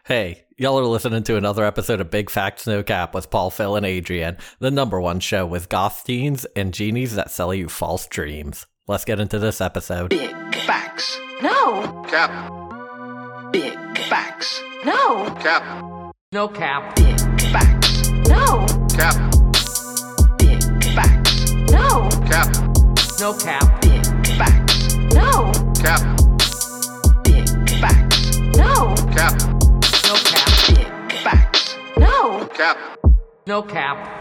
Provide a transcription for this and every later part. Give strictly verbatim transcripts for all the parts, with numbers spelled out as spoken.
Hey, y'all are listening to another episode of Big Facts No Cap with Paul, Phil, and Adrian, the number one show with goth teens and genies that sell you false dreams. Let's get into this episode. Big facts. No. Cap. Big facts. No. Cap. No cap. Big facts. No. Cap. Big facts. No. Cap. No cap. Big facts. No. Cap. Big facts. No. Cap. No cap. Big facts. No. Cap. No cap.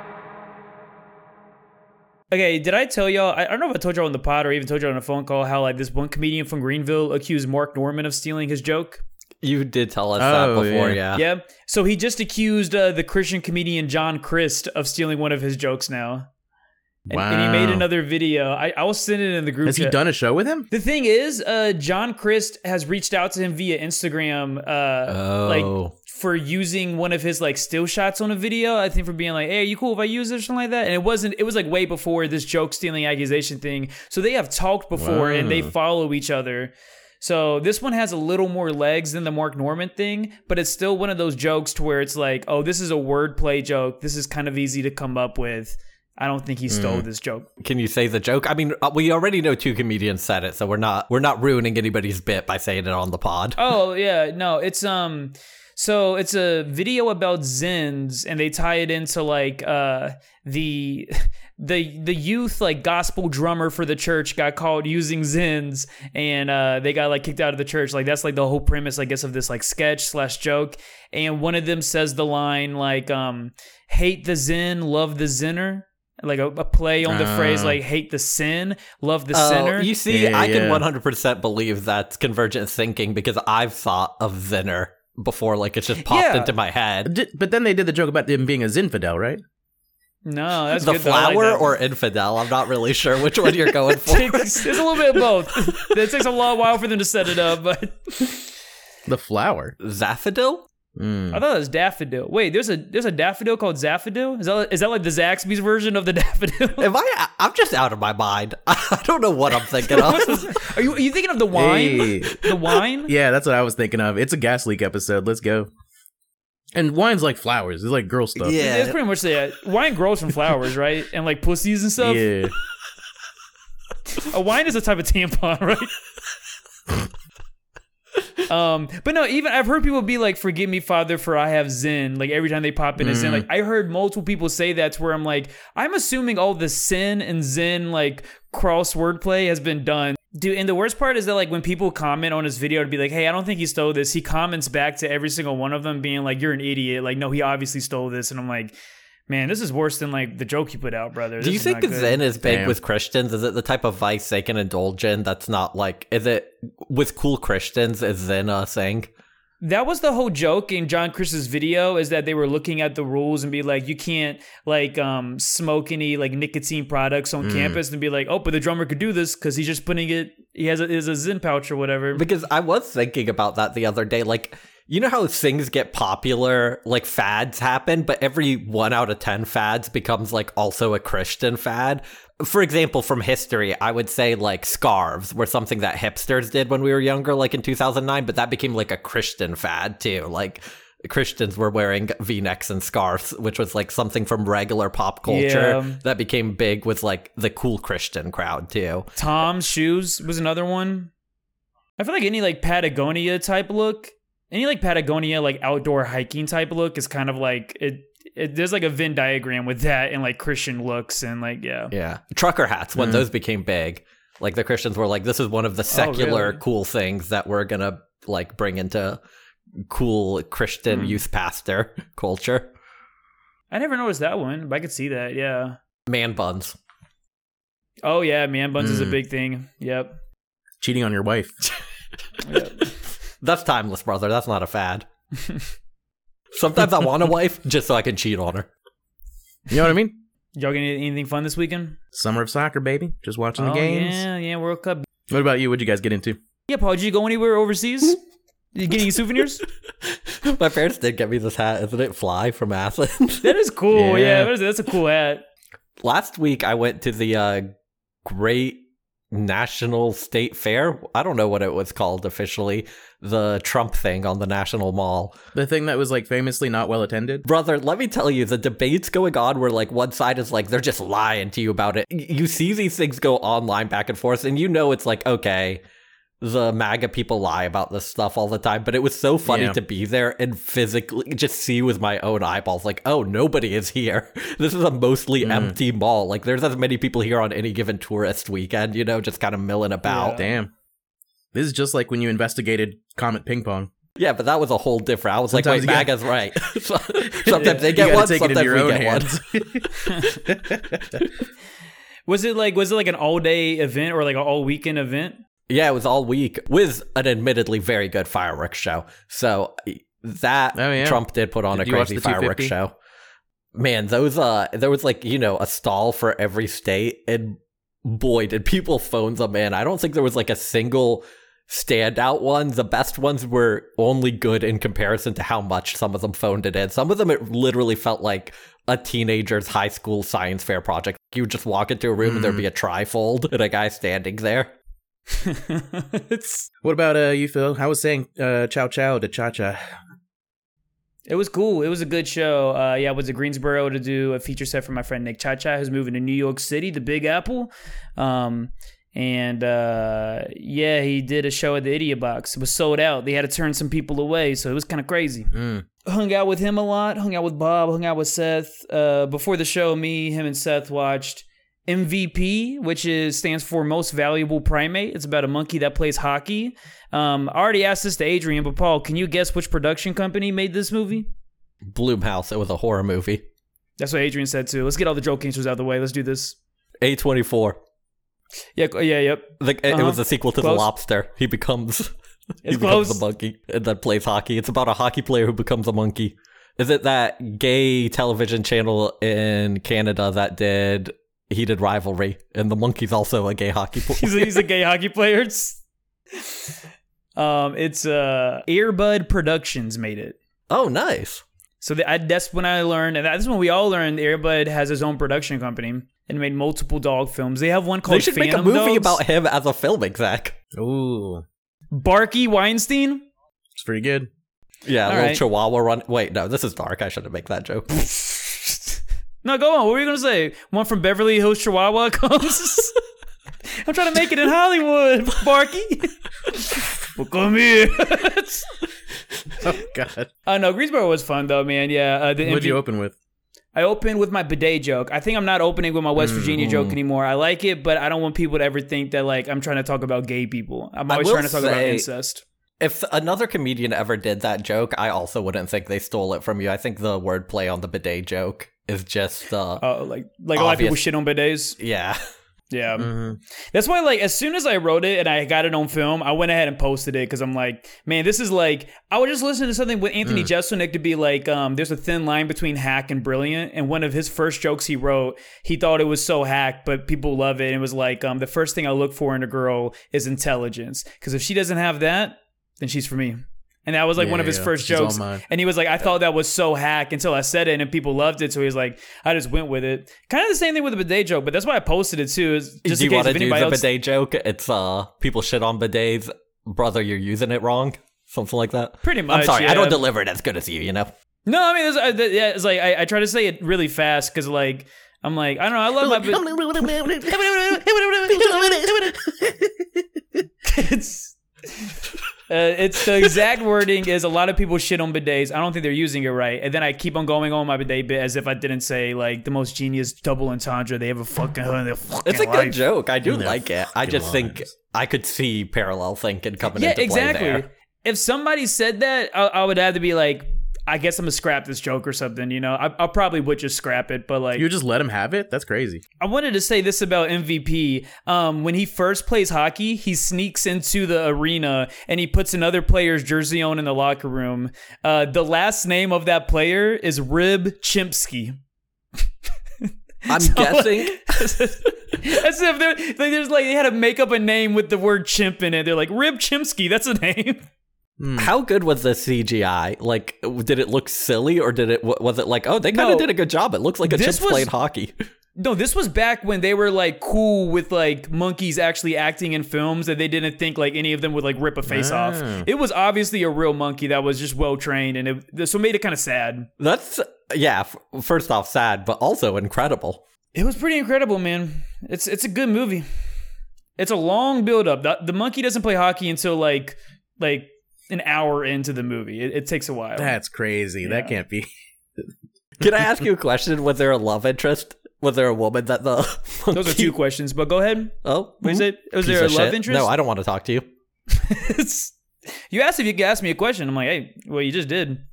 Okay, did I tell y'all, I don't know if I told y'all on the pod or even told y'all on a phone call how like this one comedian from Greenville accused Mark Norman of stealing his joke? You did tell us Oh, that before, yeah. yeah. Yeah. So he just accused uh, the Christian comedian John Christ of stealing one of his jokes now. And, and he made Wow. another video. I, I will send it in the group Has he chat. done a show with him? The thing is, uh, John Christ has reached out to him via Instagram, uh, Oh. like for using one of his like still shots on a video. I think for being like, "Hey, are you cool if I use it or something like that?" And it wasn't. It was like way before this joke stealing accusation thing. So they have talked before and they Wow. follow each other. So this one has a little more legs than the Mark Norman thing, but it's still one of those jokes to where it's like, "Oh, this is a wordplay joke. This is kind of easy to come up with." I don't think he stole this joke. Can you say the joke? I mean, uh, we already know two comedians said it, so we're not we're not ruining anybody's bit by saying it on the pod. Oh yeah, no, it's um so it's a video about Zins and they tie it into like uh the the the youth like gospel drummer for the church got caught using Zins and uh they got like kicked out of the church. Like that's like the whole premise, I guess, of this like sketch slash joke. And one of them says the line like um hate the Zin, love the Zinner. Like a, a play on the Uh. phrase like hate the sin, love the Oh, sinner. you see, Yeah, I can yeah. one hundred percent believe that's convergent thinking because I've thought of Zinner before, like it's just popped Yeah. into my head. Di- But then they did the joke about him being a Zinfidel, right? No, that's the good though. I like flower that. or infidel? I'm not really sure which one you're going for. It's a little bit of both. It takes a long while for them to set it up, but The flower. Zaphodil? Mm. I thought it was daffodil. Wait, there's a there's a daffodil called Zaphodil? Is that is that like the Zaxby's version of the daffodil? Am I? I'm just out of my mind. I don't know what I'm thinking of. Are you are you thinking of the wine? Hey. The wine? Yeah, that's what I was thinking of. It's a gas leak episode. Let's go. And wine's like flowers. It's like girl stuff. Yeah. It's pretty much that. Wine grows from flowers, right? And like pussies and stuff. Yeah. A wine is a type of tampon, right? um, but no, even I've heard people be like, "Forgive me, Father, for I have Zen." Like every time they pop in a Zen, like I heard multiple people say that. To where I'm like, I'm assuming all the sin and Zen like cross wordplay has been done. Dude, and the worst part is that like when people comment on his video to be like, "Hey, I don't think he stole this," he comments back to every single one of them being like, "You're an idiot." Like, no, he obviously stole this, and I'm like, man, this is worse than like the joke you put out, brother. Do This you is think not good. Zen is big Damn. with Christians? Is it the type of vice they can indulge in that's not like, is it with cool Christians? Is Zen a thing? That was the whole joke in John Chris's video, is that they were looking at the rules and be like, you can't like um smoke any like nicotine products on campus, and be like, oh, but the drummer could do this because he's just putting it, he has a, is a Zen pouch or whatever. Because I was thinking about that the other day. Like, you know how things get popular, like fads happen, but every one out of ten fads becomes like also a Christian fad. For example, from history, I would say like scarves were something that hipsters did when we were younger, like in two thousand nine, but that became like a Christian fad too. Like Christians were wearing V-necks and scarves, which was like something from regular pop culture Yeah. that became big with like the cool Christian crowd too. Tom's shoes was another one. I feel like any like Patagonia type look, any like Patagonia like outdoor hiking type look is kind of like it. It, there's like a Venn diagram with that and like Christian looks and like yeah. Yeah. Trucker hats, when those became big, like the Christians were like, this is one of the secular really? cool things that we're going to like bring into cool Christian youth pastor culture. I never noticed that one, but I could see that. Yeah. Man buns. Oh yeah, man buns is a Mm. big thing. Yep. Cheating on your wife. Yep. That's timeless, brother. That's not a fad. Sometimes I want a wife just so I can cheat on her. You know what I mean? Y'all getting anything fun this weekend? Summer of soccer, baby. Just watching oh, the games. yeah, yeah, World Cup. What about you? What'd you guys get into? Yeah, Paul, did you go anywhere overseas? You getting any souvenirs? My parents did get me this hat. Isn't it Fly from Athens? That is cool. Yeah, Yeah. that is, that's a cool hat. Last week, I went to the uh, Great National State Fair. I don't know what it was called officially. The Trump thing on the National Mall. The thing that was like famously not well attended. Brother, let me tell you, the debates going on where like one side is like, they're just lying to you about it. You see these things go online back and forth, and you know it's like, okay, the MAGA people lie about this stuff all the time, but it was so funny Yeah. to be there and physically just see with my own eyeballs, like, oh, nobody is here. This is a mostly Mm. empty mall. Like, there's as many people here on any given tourist weekend, you know, just kind of milling about. Damn. This is just like when you investigated Comet Ping Pong. Yeah, but that was a whole different. I was Sometimes like, wait, you MAGA's right. So- sometimes they get You gotta one, take it sometimes into your we own get one. hands. Was it like was it like an all day event or like an all weekend event? Yeah, it was all week with an admittedly very good fireworks show. So that Oh, yeah. Trump did put on Did a you watch crazy the two fireworks fifty? show. Man, those uh there was like, you know, a stall for every state, and boy, did people phone them in. I don't think there was like a single standout one. The best ones were only good in comparison to how much some of them phoned it in. Some of them it literally felt like a teenager's high school science fair project. You would just walk into a room and there'd be a trifold and a guy standing there. it's What about uh, you, Phil? I was saying uh, chow chow to cha cha. It was cool. It was a good show. Uh, yeah, I went to Greensboro to do a feature set for my friend Nick Chacha, who's moving to New York City, the Big Apple. Um, and uh, yeah, he did a show at the Idiot Box. It was sold out. They had to turn some people away, so it was kind of crazy. Mm. Hung out with him a lot. Hung out with Bob. Hung out with Seth. Uh, before the show, me, him, and Seth watched M V P, which is stands for Most Valuable Primate. It's about a monkey that plays hockey. Um, I already asked this to Adrian, but Paul, can you guess which production company made this movie? Bloomhouse, it was a horror movie. That's what Adrian said too. Let's get all the joke answers out of the way. Let's do this. A twenty-four. Yeah, yeah, yep. The, it, it Uh-huh. was a sequel to Close. The Lobster. He becomes he It's becomes close. a monkey and then plays hockey. It's about a hockey player who becomes a monkey. Is it that gay television channel in Canada that did Heated Rivalry, and the monkey's also a gay hockey player? He's a, he's a gay hockey player. It's, um, it's uh, Airbud Productions made it. Oh, nice. So the, I, that's when I learned, and that's when we all learned. Airbud has his own production company and made multiple dog films. They have one called They should make a Phantom movie Dogs. about him as a film exec. Ooh, Barky Weinstein. it's pretty good. Yeah, a All little right. Chihuahua run. Wait, no, this is dark. I shouldn't make that joke. No, go on. What were you gonna say? One from Beverly Hills Chihuahua comes. I'm trying to make it in Hollywood, Barky. Well, come here. Oh God, I know Greensboro was fun though, man. Yeah. Uh, the what'd M V- you open with? I opened with my bidet joke. I think I'm not opening with my West Virginia joke anymore. I like it, but I don't want people to ever think that like I'm trying to talk about gay people. I'm I always will trying to talk about say- incest. If another comedian ever did that joke, I also wouldn't think they stole it from you. I think the wordplay on the bidet joke is just, uh, Uh, like like a lot of people Obvious. shit on bidets. yeah. Yeah. Mm-hmm. That's why, like, as soon as I wrote it and I got it on film, I went ahead and posted it because I'm like, man, this is like, I was just listening to something with Anthony Jeselnik to be like, um, there's a thin line between hack and brilliant. And one of his first jokes he wrote, he thought it was so hack, but people love it. And it was like, um, the first thing I look for in a girl is intelligence. Because if she doesn't have that, then she's for me. And that was like Yeah, one of his yeah. first She's all jokes. mine. And he was like, I thought that was so hack until I said it and people loved it. So he was like, I just went with it. Kind of the same thing with the bidet joke, but that's why I posted it too. Is just do in you case want if to do anybody the else. bidet joke? It's, uh, people shit on bidets. Brother, you're using it wrong. Something like that. Pretty much. I'm sorry, I yeah. don't deliver it as good as you, you know? No, I mean, it's, uh, th- yeah, it's like I, I try to say it really fast because, like, I'm like, I don't know, I love my. it's uh, it's the exact wording is a lot of people shit on bidets. I don't think they're using it right, and then I keep on going on my bidet bit as if I didn't say like the most genius double entendre they ever fucking heard in their fucking It's a good life. joke. I do In their like it. I fucking just think lives. I could see parallel thinking coming Yeah, into play exactly. there. If somebody said that, I, I would have to be like, I guess I'm gonna scrap this joke or something. You know, I, I probably would just scrap it, but like, You just let him have it? That's crazy. I wanted to say this about M V P. Um, when he first plays hockey, he sneaks into the arena and he puts another player's jersey on in the locker room. Uh, the last name of that player is Rib Chimpsky. I'm So, guessing. As if they're, like, there's like they had to make up a name with the word chimp in it. They're like Rib Chimpsky. That's a name. How good was the C G I? Like, did it look silly, or did it? Was it like, oh, they kind of No. did a good job? It looks like a This chimp was- playing hockey. No, this was back when they were like cool with like monkeys actually acting in films, and they didn't think like any of them would like rip a face Ah. off. It was obviously a real monkey that was just well trained, and it so it made it kind of sad. That's, yeah, f- first off, sad, but also incredible. It was pretty incredible, man. It's it's a good movie. It's a long build up. The, the monkey doesn't play hockey until like like an hour into the movie. It, it takes a while. That's crazy. That Yeah. can't be. Can I ask you a question? Was there a love interest? Was there a woman that the Those are monkey- two questions, but go ahead. Oh, Was it? Was piece there a of love shit. interest? No, I don't want to talk to you. It's- you asked if you could ask me a question. I'm like, hey, well, you just did.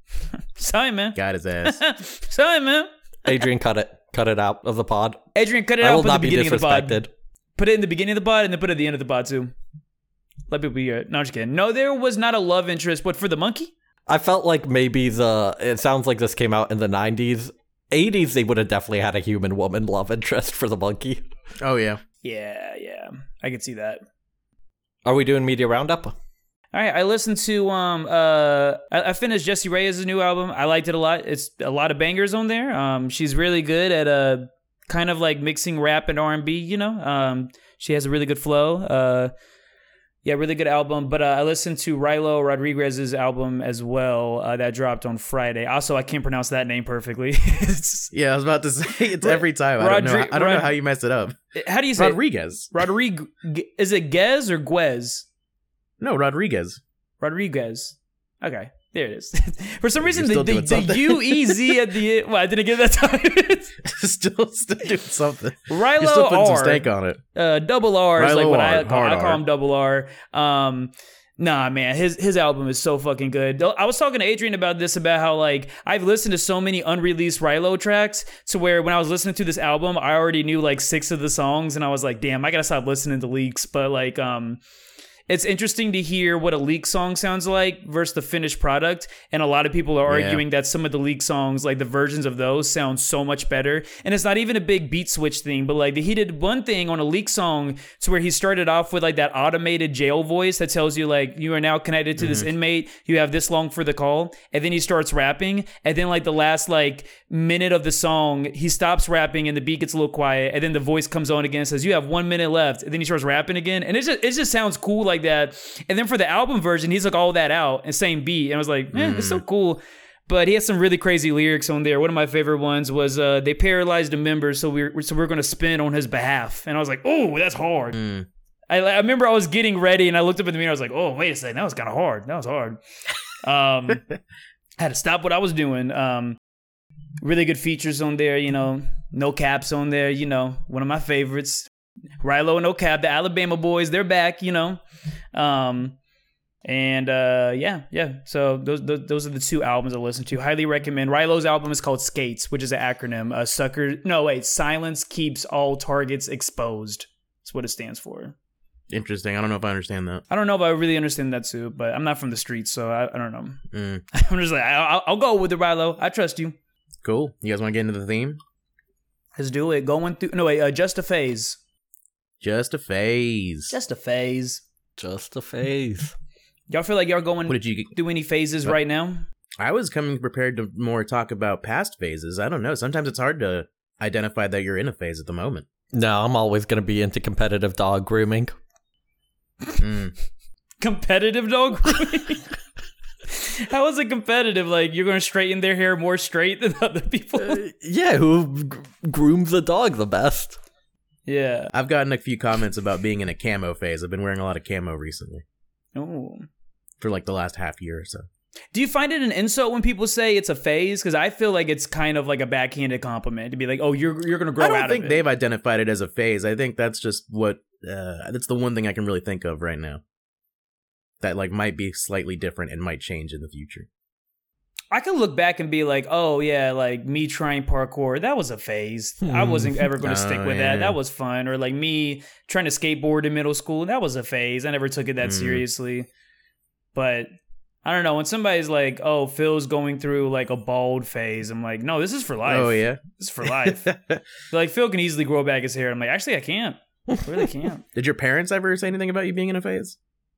Sorry, man. Got his ass. Sorry, man. Adrian, cut it. Cut it out of the pod. Adrian, cut it I out. will Put the not be beginning of the pod. disrespected. Put it in the beginning of the pod, and then put it at the end of the pod too. Let people hear it. No, I'm just kidding. No, there was not a love interest. But for the monkey, I felt like maybe the. It sounds like this came out in the nineties. eighties, they would have definitely had a human woman love interest for the monkey. Oh yeah. yeah, yeah, I could see that. Are we doing media roundup? All right, I listened to um uh I, I finished Jessie Reyes' new album. I liked it a lot. It's a lot of bangers on there. Um, she's really good at uh kind of like mixing rap and R and B. You know, um, she has a really good flow. Uh, yeah, really good album. But uh, I listened to Rilo Rodriguez's album as well. Uh, that dropped on Friday. Also, I can't pronounce that name perfectly. It's- Yeah, I was about to say it's every time. I don't know. Rodri- I don't know Rod- how you mess it up. how do you say it? Rodriguez. Rodrigue? Is it Gez or Guez? No, Rodriguez. Rodriguez. Okay, there it is. For some reason, You're the, still the, doing the something. U E Z at the end. Well, I didn't get that time. still, still doing something. Rilo You're still putting R. some steak on it. Uh, double R is Rilo like what R, I, call, hard I call R. him double R. Um, nah, man, his his album is so fucking good. I was talking to Adrian about this, about how like I've listened to so many unreleased Rilo tracks to where when I was listening to this album, I already knew like six of the songs, and I was like, damn, I gotta stop listening to leaks. But like, um. It's interesting to hear what a leak song sounds like versus the finished product. And a lot of people are Yeah. arguing that some of the leak songs, like the versions of those, sound so much better. And it's not even a big beat switch thing, but like he did one thing on a leak song to where he started off with like that automated jail voice that tells you like you are now connected to this inmate. You have this long for the call. And then he starts rapping. And then like the last like minute of the song, he stops rapping and the beat gets a little quiet. And then the voice comes on again and says, you have one minute left. And then he starts rapping again. And it just, it just sounds cool like that. And then for the album version, he's like all that out and same beat. And I was like, eh, it's so cool. But he has some really crazy lyrics on there. One of my favorite ones was uh, they paralyzed a member, so we're so we're gonna spin on his behalf. And I was like, oh, that's hard. Mm. I, I remember I was getting ready and I looked up in the mirror. I was like, oh, wait a second, that was kind of hard. That was hard. Um, I had to stop what I was doing. Um, really good features on there. You know, No Cap's on there. You know, one of my favorites. Rilo and No Cap, the Alabama boys, they're back. You know. Um, and uh, yeah, yeah. So those, those those are the two albums I listen to. Highly recommend. Rilo's album is called Skates, which is an acronym. Uh, sucker. No, wait. Silence keeps all targets exposed. That's what it stands for. Interesting. I don't know if I understand that. I don't know if I really understand that too, but I'm not from the streets, so I, I don't know. Mm. I'm just like I'll, I'll go with it, Rilo. I trust you. Cool. You guys want to get into the theme? Let's do it. Going through. No wait. Uh, just a phase. Just a phase. Just a phase. Just a phase. Y'all feel like y'all going What did you? through any phases What? right now? I was coming prepared to more talk about past phases. I don't know. Sometimes it's hard to identify that you're in a phase at the moment. No, I'm always going to be into competitive dog grooming. Mm. Competitive dog grooming? How is it competitive? Like, you're going to straighten their hair more straight than other people? Uh, yeah, who g- grooms the dog the best? Yeah. I've gotten a few comments about being in a camo phase. I've been wearing a lot of camo recently Oh. for like the last half year or so. Do you find it an insult when people say it's a phase? Because I feel like it's kind of like a backhanded compliment to be like, "Oh, you're you're gonna grow I don't out think of it." they've identified it as a phase. I think that's just what uh, that's the one thing I can really think of right now that like might be slightly different and might change in the future. I can look back and be like, "Oh yeah, like me trying parkour, that was a phase. I wasn't ever going to Oh, stick with yeah. that. That was fun." Or like me trying to skateboard in middle school, that was a phase. I never took it that Mm. seriously. But I don't know, when somebody's like, "Oh, Phil's going through like a bald phase," I'm like, "No, this is for life. Oh yeah. This is for life." Like Phil can easily grow back his hair. I'm like, actually, I can't. I really can't. Did your parents ever say anything about you being in a phase?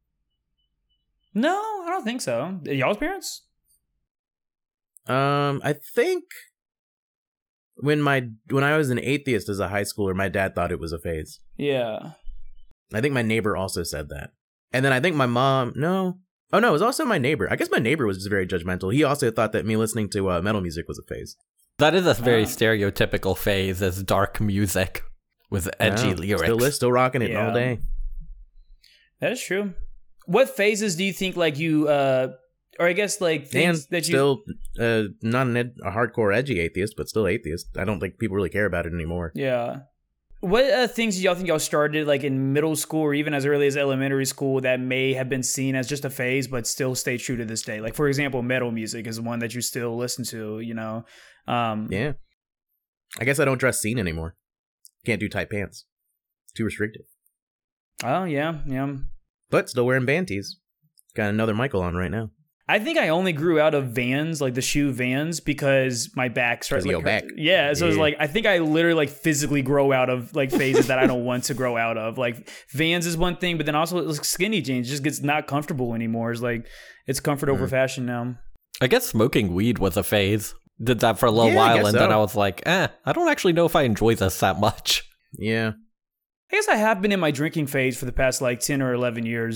No, I don't think so. Y'all's parents? Um, I think when my when I was an atheist as a high schooler, my dad thought it was a phase. Yeah. I think my neighbor also said that. And then I think my mom, no. Oh, no, it was also my neighbor. I guess my neighbor was just very judgmental. He also thought that me listening to uh, metal music was a phase. That is a very Oh. stereotypical phase as dark music with edgy Yeah, lyrics. Still, is, still rocking it Yeah. all day. That is true. What phases do you think like you uh or I guess like And things that you still uh, not an ed- a hardcore edgy atheist, but still atheist. I don't think people really care about it anymore. Yeah. What uh, things do y'all think y'all started like in middle school or even as early as elementary school that may have been seen as just a phase but still stay true to this day? Like for example, metal music is one that you still listen to, you know. Um Yeah. I guess I don't dress scene anymore. Can't do tight pants. Too restrictive. Oh yeah, yeah. But still wearing band tees. Got another Michael on right now. I think I only grew out of Vans, like the shoe Vans, because my back started. 'Cause of Like, your back. Yeah, so it's Yeah. like I think I literally like physically grow out of like phases that I don't want to grow out of. Like Vans is one thing, but then also like, skinny jeans just gets not comfortable anymore. It's like it's comfort over Mm. fashion now. I guess smoking weed was a phase. Did that for a little Yeah, I while, guess and then so. I was like, eh, I don't actually know if I enjoy this that much. Yeah. I guess I have been in my drinking phase for the past like ten or eleven years.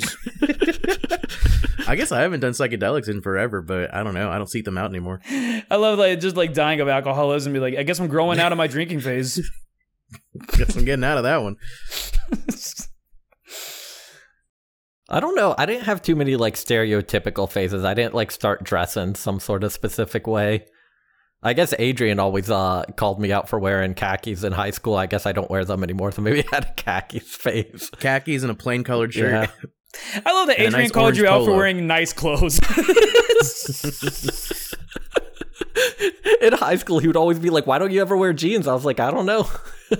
I guess I haven't done psychedelics in forever, but I don't know. I don't seek them out anymore. I love like just like dying of alcoholism. Be like, I guess I'm growing out of my drinking phase. Guess I'm getting out of that one. I don't know. I didn't have too many like stereotypical phases. I didn't like start dressing some sort of specific way. I guess Adrian always uh called me out for wearing khakis in high school. I guess I don't wear them anymore, so maybe I had a khakis phase. Khakis and a plain colored shirt. Yeah. I love that And a Adrian nice called orange you out for polo. wearing nice clothes. In high school, he would always be like, "Why don't you ever wear jeans?" I was like, "I don't know."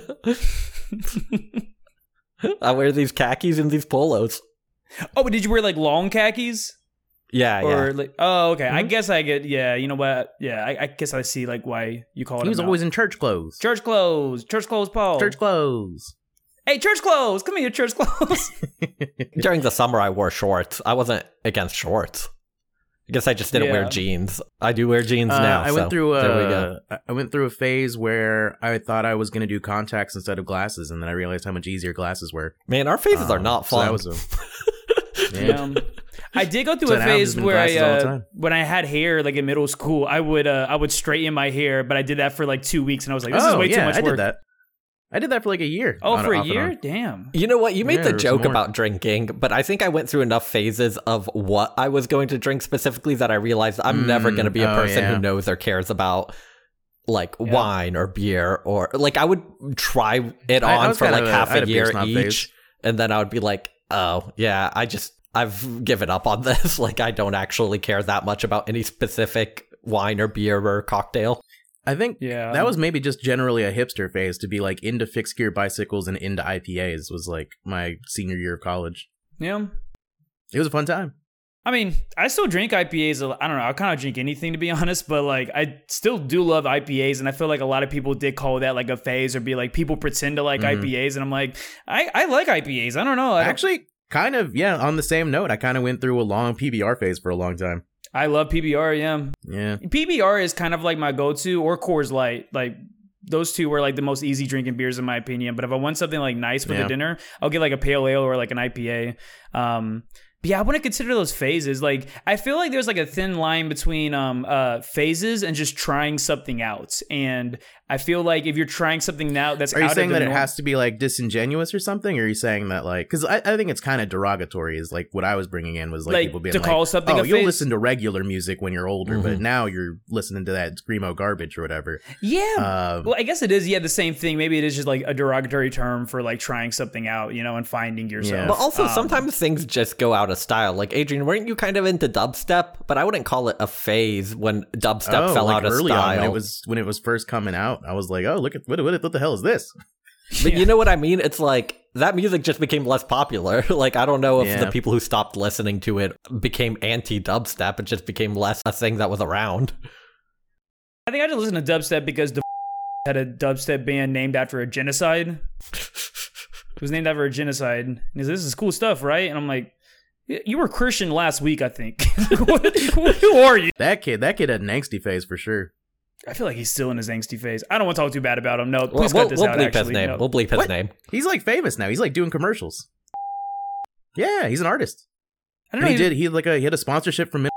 I wear these khakis and these polos. Oh, but did you wear like long khakis? Yeah, Or yeah. like, oh, okay. I Mhm. guess I get. Yeah, you know what? Yeah, I, I guess I see like why you call it. He was always in church clothes. church clothes. Church clothes, Paul. Church clothes. Hey, church clothes. Come here, church clothes. During the summer, I wore shorts. I wasn't against shorts. I guess I just didn't wear Yeah. jeans. I do wear jeans Uh, now. I went so through there we go. a I went through a phase where I thought I was going to do contacts instead of glasses, and then I realized how much easier glasses were. Man, our phases are Um, not so fun. that was a, yeah. Um, I did go through So a now I've phase just been where I, glasses all the uh, time. when I had hair, like in middle school, I would uh, I would straighten my hair, but I did that for like two weeks, and I was like, this oh is way yeah, too much I work. did that. I did that for like a year. Oh, on- for a off and year? on. Damn. You know what? You made Yeah, the there was joke more. about drinking, but I think I went through enough phases of what I was going to drink specifically that I realized I'm never Mm, going to be a oh, person yeah. who knows or cares about like Yeah. wine or beer or like I would try it I- I on was for kind like of a- half I had a a beer year snob each, phase. and then I would be like, oh yeah, I just I've given up on this. Like I don't actually care that much about any specific wine or beer or cocktail. I think Yeah. that was maybe just generally a hipster phase to be like into fixed gear bicycles and into I P As was like my senior year of college. Yeah. It was a fun time. I mean, I still drink I P As. a lot- I don't know. I kind of drink anything to be honest, but like I still do love I P As, and I feel like a lot of people did call that like a phase or be like people pretend to like Mhm. I P As, and I'm like, I, I like I P As. I don't know. I, don't- Actually, kind of, yeah, on the same note, I kind of went through a long P B R phase for a long time. I love P B R. Yeah, Yeah. P B R is kind of like my go-to, or Coors Light. Like those two were like the most easy drinking beers in my opinion. But if I want something like nice with Yeah. a dinner, I'll get like a pale ale or like an I P A. Um, but yeah, I wouldn't consider those phases. Like I feel like there's like a thin line between um uh phases and just trying something out. And I feel like if you're trying something now that's Are you out saying of the that it norm- has to be like disingenuous or something? Or are you saying that like, because I, I think it's kind of derogatory is like what I was bringing in was like, Like, people being to like, call something oh, a you'll phase? listen to regular music when you're older, but Mhm. now you're listening to that screamo garbage or whatever. Yeah. Um, Well, I guess it is, yeah, the same thing. Maybe it is just like a derogatory term for like trying something out, you know, and finding yourself. Yeah. But also Um, sometimes things just go out of style. Like Adrian, weren't you kind of into dubstep? But I wouldn't call it a phase when dubstep oh, fell like out of early on style. when it was when it was first coming out, I was like, oh, look at what what, what the hell is this? But Yeah. you know what I mean? It's like that music just became less popular. Like I don't know if Yeah. the people who stopped listening to it became anti-dubstep. It just became less a thing that was around. I think I just listened to dubstep because the had a dubstep band named after a genocide. It was named after a genocide. And he said, this is cool stuff, right? And I'm like, "Y- you were Christian last week, I think. What- Who are you? That kid, that kid had an angsty phase for sure. I feel like he's still in his angsty phase. I don't want to talk too bad about him. No, We'll, please we'll, cut this we'll out. bleep Actually, his name. no. We'll bleep his What? name. He's like famous now. He's like doing commercials. Yeah, he's an artist. I don't And know. he did. He had like a he had a sponsorship from.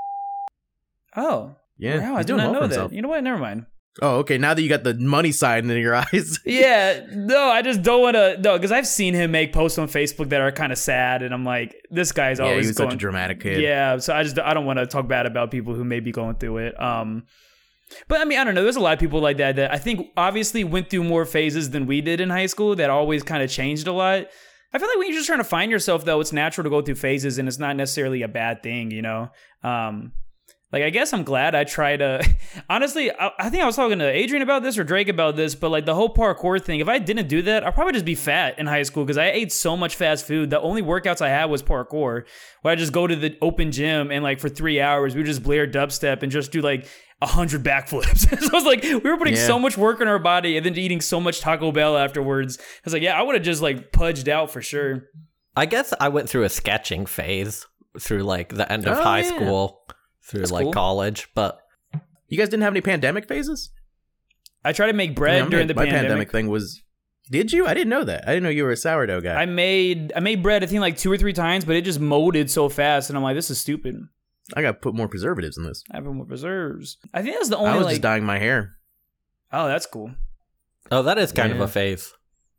Oh, Yeah, wow, I he's did doing not well know for that. himself. You know what? Never mind. Oh, okay. Now that you got the money side in your eyes. Yeah, no, I just don't want to. No, because I've seen him make posts on Facebook that are kind of sad, and I'm like, this guy's yeah, always he was going. such a dramatic kid. Yeah, so I just I don't want to talk bad about people who may be going through it. Um, but I mean, I don't know. There's a lot of people like that that I think obviously went through more phases than we did in high school. That always kind of changed a lot. I feel like when you're just trying to find yourself, though, it's natural to go through phases, and it's not necessarily a bad thing, you know. Um, Like, I guess I'm glad I tried to... Honestly, I, I think I was talking to Adrian about this or Drake about this, but like the whole parkour thing, if I didn't do that, I'd probably just be fat in high school because I ate so much fast food. The only workouts I had was parkour, where I just go to the open gym and like for three hours, we would just blare dubstep and just do like a hundred backflips. So it's like we were putting Yeah. so much work in our body and then eating so much Taco Bell afterwards. I was like, yeah, I would have just like pudged out for sure. I guess I went through a sketching phase through like the end of Oh, high yeah. school, through That's like cool. college, but You guys didn't have any pandemic phases? I tried to make I bread mean, during my the pandemic. pandemic thing was. Did you? I didn't know that. I didn't know you were a sourdough guy. I made I made bread I think like two or three times, but it just molded so fast, and I'm like, this is stupid. I got to put more preservatives in this. I have more preserves. I think that's the I only was like. just dyeing my hair. Oh, that's cool. oh, that is kind Yeah. of a phase.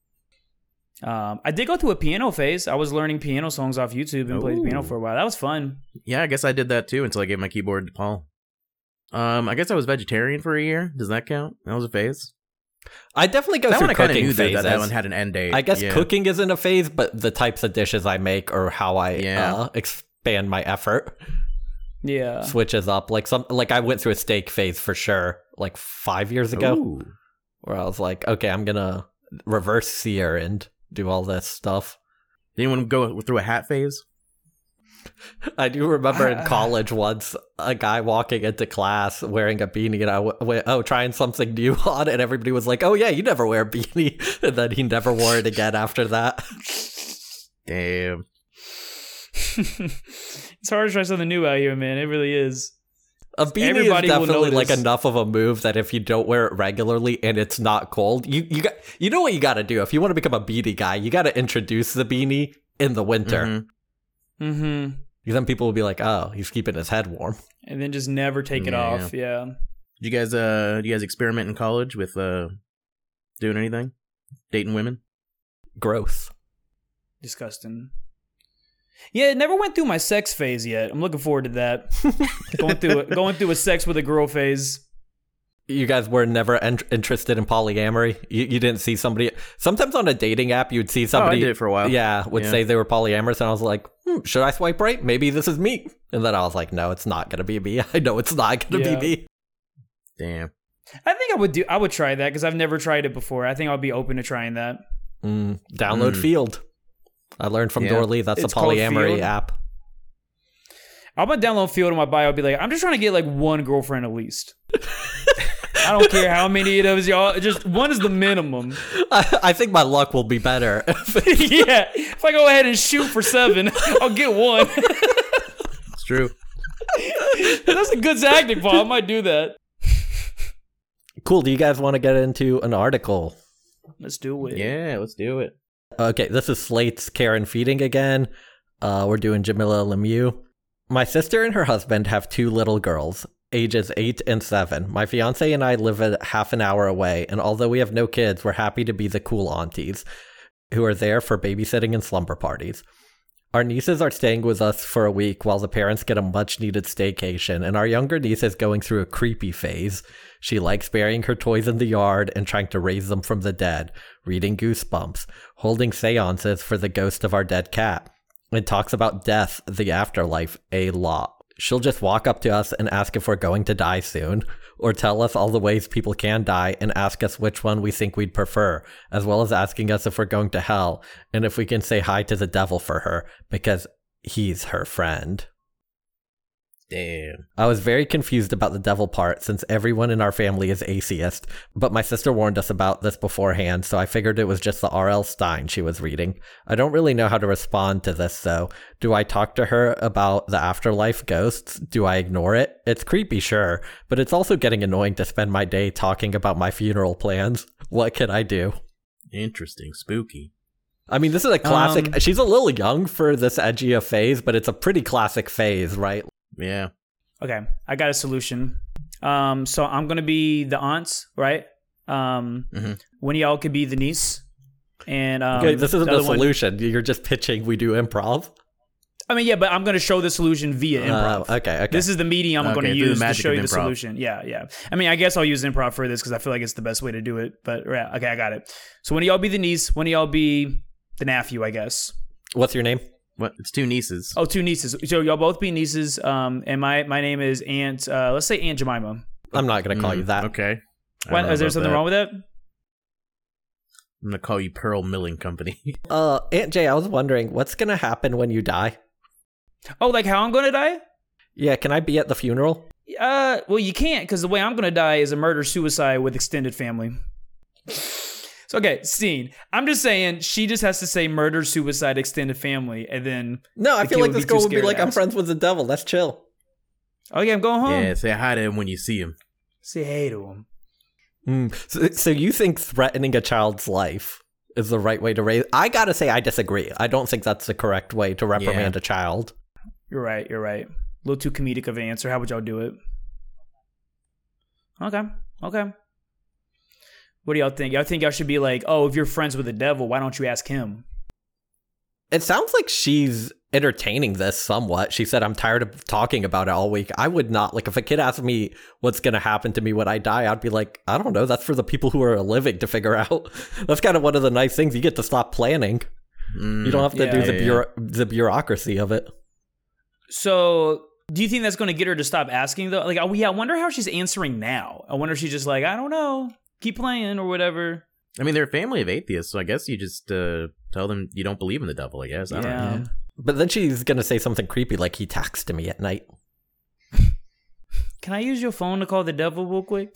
Um, I did go through a piano phase. I was learning piano songs off YouTube and played the piano Ooh. for a while. That was fun. Yeah, I guess I did that too until I gave my keyboard to Paul. Um, I guess I was vegetarian for a year. Does that count? That was a phase. I definitely go That through one I kind of cooking knew that, phases. that that one had an end date. I guess yeah. cooking isn't a phase, but the types of dishes I make or how I Yeah. uh, expand my effort Yeah. switches up. Like some, like I went through a steak phase for sure, like five years ago, Ooh. where I was like, okay, I'm gonna reverse sear and do all this stuff. Did anyone go through a hat phase? I do remember in I- college once a guy walking into class wearing a beanie, and I w- went, "Oh, trying something new on," and everybody was like, "Oh yeah, you never wear a beanie," and then he never wore it again after that. Damn. It's hard to try something new out here, man. It really is. A beanie Everybody is will definitely like notice. enough of a move that if you don't wear it regularly and it's not cold, you you got you know what you got to do if you want to become a beanie guy. You got to introduce the beanie in the winter. Mhm. Mm-hmm. Because then people will be like, "Oh, he's keeping his head warm." And then just never take it Yeah. off. Yeah. Did you guys uh did you guys experiment in college with uh doing anything? Dating women? Gross. Disgusting. Yeah, it never went through my sex phase yet. I'm looking forward to that. going through a, going through a sex with a girl phase. You guys were never en- interested in polyamory. You, you didn't see somebody. Sometimes on a dating app, you'd see somebody. Oh, I did it for a while. Yeah, would Yeah. say they were polyamorous, and I was like, hmm, "Should I swipe right? Maybe this is me." And then I was like, "No, it's not gonna be me. I know it's not gonna Yeah. be me." Damn. I think I would do. I would try that because I've never tried it before. I think I'll be open to trying that. Mm, download Mm. Field. I learned from Yeah. Dorley. That's It's a called polyamory Field? app. I'm gonna download Field on my bio. I'll be like, I'm just trying to get like one girlfriend at least. I don't care how many of those y'all. Just one is the minimum. I, I think my luck will be better. Yeah. If I go ahead and shoot for seven, I'll get one. It's true. That's a good tactic, Paul. I might do that. Cool. Do you guys want to get into an article? Let's do it. Yeah, let's do it. Okay, this is Slate's Karen Feeding again. Uh, we're doing Jamila Lemieux. My sister and her husband have two little girls, ages eight and seven. My fiance and I live a half an hour away, and although we have no kids, we're happy to be the cool aunties who are there for babysitting and slumber parties. Our nieces are staying with us for a week while the parents get a much-needed staycation, and our younger niece is going through a creepy phase. She likes burying her toys in the yard and trying to raise them from the dead, reading Goosebumps, holding seances for the ghost of our dead cat, and talks about death, the afterlife, a lot. She'll just walk up to us and ask if we're going to die soon, or tell us all the ways people can die and ask us which one we think we'd prefer, as well as asking us if we're going to hell, and if we can say hi to the devil for her, because he's her friend. Damn. I was very confused about the devil part since everyone in our family is atheist, but my sister warned us about this beforehand, so I figured it was just the R L Stein she was reading. I don't really know how to respond to this, though. Do I talk to her about the afterlife ghosts? Do I ignore it? It's creepy, sure, but it's also getting annoying to spend my day talking about my funeral plans. What can I do? Interesting. Spooky. I mean, this is a classic. Um, She's a little young for this edgy a phase, but it's a pretty classic phase, right? Yeah. Okay, I got a solution. Um, so I'm gonna be the aunts, right? Um, Mhm. one of y'all could be the niece, and um, Okay, this isn't the a other one- solution. You're just pitching we do improv. I mean, yeah, but I'm gonna show the solution via improv. Uh, okay, okay. This is the medium I'm Okay, going to through the use to magic show of you the improv. solution. Yeah, yeah. I mean, I guess I'll use improv for this because I feel like it's the best way to do it. But yeah, okay, I got it. So one of y'all be the niece, one of y'all be the nephew, I guess. What's your name? What? It's two nieces. Oh, two nieces. So y'all both be nieces. Um, and my my name is Aunt. Uh, let's say Aunt Jemima. I'm not going to call Mm, you that. Okay. I What, don't know is there about something that. wrong with that? I'm gonna call you Pearl Milling Company. Uh, Aunt Jay, I was wondering, what's going to happen when you die? Oh, like how I'm going to die? Yeah, can I be at the funeral? Uh, well, you can't because the way I'm going to die is a murder suicide with extended family. So okay, scene. I'm just saying she just has to say murder suicide extended family, and then No, I The feel kid like would this be girl too would be scared like, to I'm ask. friends with the devil. That's chill. okay, I'm going home. Yeah, say hi to him when you see him. Say hey to him. Mm. So, so you think threatening a child's life is the right way to raise? I gotta say, I disagree. I don't think that's the correct way to reprimand Yeah. a child. You're right. You're right. A little too comedic of an answer. How would y'all do it? Okay. Okay. What do y'all think? Y'all think y'all should be like, oh, if you're friends with the devil, why don't you ask him? It sounds like she's entertaining this somewhat. She said, I'm tired of talking about it all week. I would not, like, if a kid asked me what's going to happen to me when I die, I'd be like, I don't know. That's for the people who are living to figure out. That's kind of one of the nice things. You get to stop planning. Mm, You don't have to Yeah, do the, yeah, bureau- the bureaucracy of it. So, do you think that's going to get her to stop asking though? Like, oh, yeah, I wonder how she's answering now. I wonder if she's just like, I don't know, keep playing or whatever. I mean, they're a family of atheists, so I guess you just uh, tell them you don't believe in the devil, I guess. I don't Yeah. know. But then she's going to say something creepy like he texted me at night. Can I use your phone to call the devil real quick?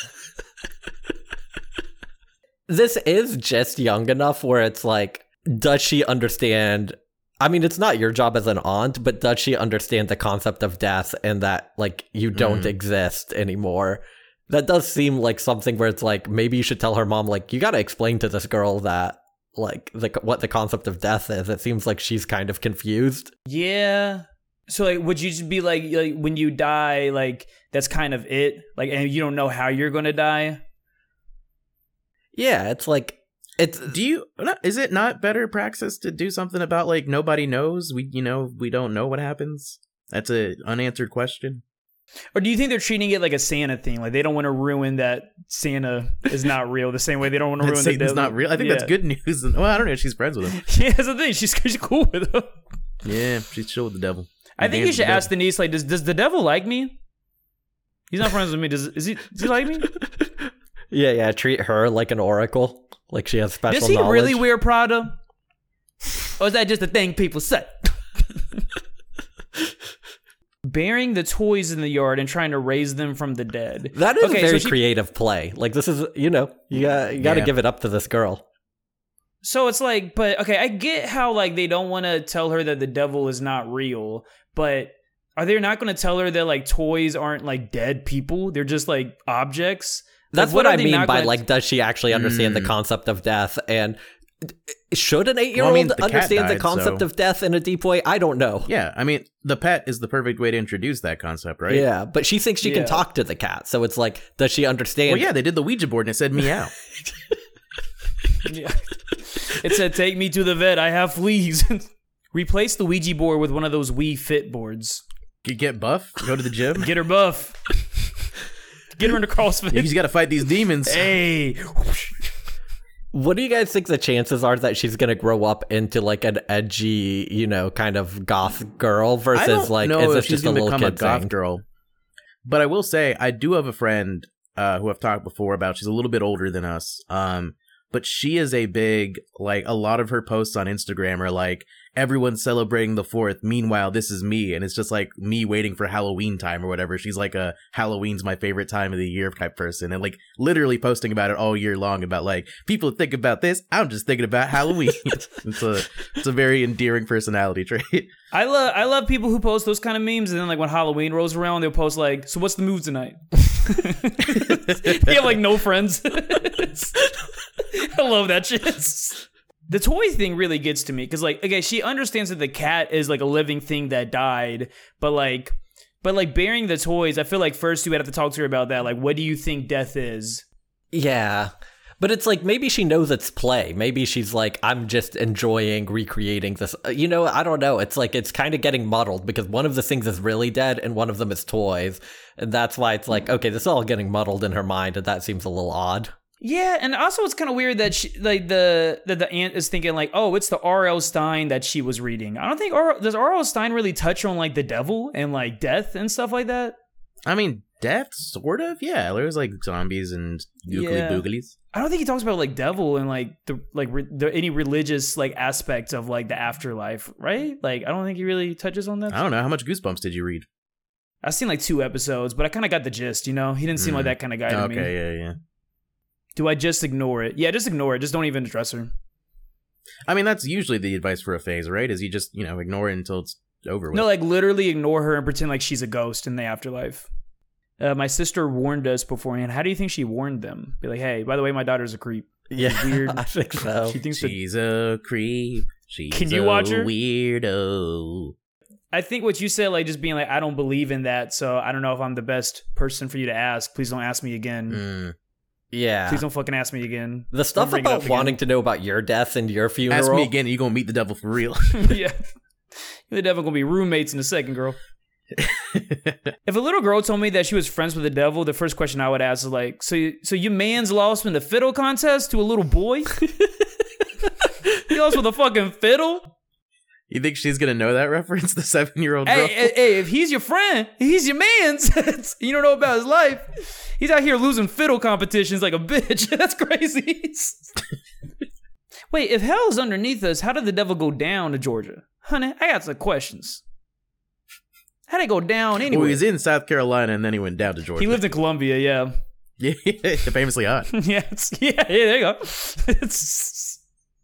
This is just young enough where it's like, does she understand? I mean, it's not your job as an aunt, but does she understand the concept of death and that, like, you don't Mhm. exist anymore? That does seem like something where it's like, maybe you should tell her mom, like, you got to explain to this girl that, like, the, what the concept of death is. It seems like she's kind of confused. Yeah. So like, would you just be like, like when you die, like that's kind of it, like, and you don't know how you're gonna die? Yeah, it's like, it's Do you? Is it not better praxis to do something about like nobody knows? We, you know, we don't know what happens. That's a unanswered question. Or do you think they're treating it like a Santa thing? Like they don't want to ruin that Santa is not real the same way they don't want to That ruin Satan's the devil. not real. I think Yeah. that's good news. Well, I don't know if she's friends with him. Yeah, that's the thing. She's, she's cool with him. Yeah, she's chill with the devil. I think you Dance should with the ask the niece, like, does does the devil like me? He's not friends with me. Does is he? Does he like me? yeah, yeah, treat her like an oracle, like she has special Does he knowledge. really wear Prada? Or is that just a thing people say? Burying the toys in the yard and trying to raise them from the dead. That is Okay, a very so she- creative play. Like, this is, you know, you got you got to Yeah. give it up to this girl. So it's like, but okay, I get how like they don't want to tell her that the devil is not real, but are they not going to tell her that like toys aren't like dead people? They're just like objects. That's Like, what, are I they mean not by gonna- like, does she actually understand the Mm. concept of death? And should an eight-year-old Well, I mean, the cat understand the died, concept so- of death in a deep way? I don't know. Yeah, I mean, the pet is the perfect way to introduce that concept, right? Yeah, but she thinks she Yeah. can talk to the cat. So it's like, does she understand? Well, yeah, they did the Ouija board and it said meow. Yeah. It said, "Take me to the vet. I have fleas." Replace the Ouija board with one of those Wii Fit boards. You get buff, go to the gym. Get her buff. Get her into CrossFit. You just got to fight these demons. Hey. What do you guys think the chances are that she's going to grow up into like an edgy, you know, kind of goth girl I versus don't like, know is if this she's just a gonna little become a kid goth thing? girl. But I will say, I do have a friend uh, who I've talked before about. She's a little bit older than us. Um, but she is a big, like, a lot of her posts on Instagram are like, everyone's celebrating the fourth. Meanwhile, this is me. And it's just like me waiting for Halloween time or whatever. She's like a Halloween's my favorite time of the year type person. And like literally posting about it all year long about like, people think about this. I'm just thinking about Halloween. it's a it's a very endearing personality trait. I love I love people who post those kind of memes, and then like when Halloween rolls around, they'll post like, "So what's the move tonight?" They have like no friends. I love that shit. The toy thing really gets to me because like, okay, she understands that the cat is like a living thing that died, but like, but like burying the toys, I feel like first you would have to talk to her about that. Like, what do you think death is? Yeah. But it's like, maybe she knows it's play. Maybe she's like, I'm just enjoying recreating this. You know, I don't know. It's like, it's kind of getting muddled because one of the things is really dead and one of them is toys. And that's why it's like, okay, this is all getting muddled in her mind. And that seems a little odd. Yeah, and also it's kind of weird that she, like the that the aunt is thinking like, oh, it's the R L. Stein that she was reading. I don't think R- does R L. Stein really touch on like the devil and like death and stuff like that. I mean, death, sort of. Yeah, there's like zombies and googly Yeah. booglies. I don't think he talks about like devil and like the like re- the, any religious like aspect of like the afterlife, right? Like I don't think he really touches on that. I don't know. How much Goosebumps did you read? I've seen like two episodes, but I kind of got the gist. You know, he didn't seem Mm. like that kind of guy to Okay, me. yeah, yeah. Do I just ignore it? Yeah, just ignore it. Just don't even address her. I mean, that's usually the advice for a phase, right? Is you just, you know, ignore it until it's over with. No, like literally ignore her and pretend like she's a ghost in the afterlife. Uh, my sister warned us beforehand. How do you think she warned them? Be like, hey, by the way, my daughter's a creep. Yeah, Weird. I think so. She thinks that. She's a creep. She's Can you a watch her? weirdo. I think what you said, like just being like, I don't believe in that, so I don't know if I'm the best person for you to ask. Please don't ask me again. Mm. Yeah. Please don't fucking ask me again. The stuff Don't bring it up about again. wanting to know about your death and your funeral. Ask me again and you're going to meet the devil for real. Yeah. You're definitely gonna be roommates in a second, girl. If a little girl told me that she was friends with the devil, the first question I would ask is like, so you, so your man's lost in the fiddle contest to a little boy? He lost with a fucking fiddle? You think she's going to know that reference, the seven-year-old girl? Hey, hey, hey, if he's your friend, he's your man's. You don't know about his life. He's out here losing fiddle competitions like a bitch. That's crazy. Wait, if hell is underneath us, how did the devil go down to Georgia? Honey, I got some questions. How'd it go down anyway? Well, he was in South Carolina and then he went down to Georgia. He lived in Columbia, yeah. Yeah, famously hot. yeah, it's, yeah, yeah, there you go. It's...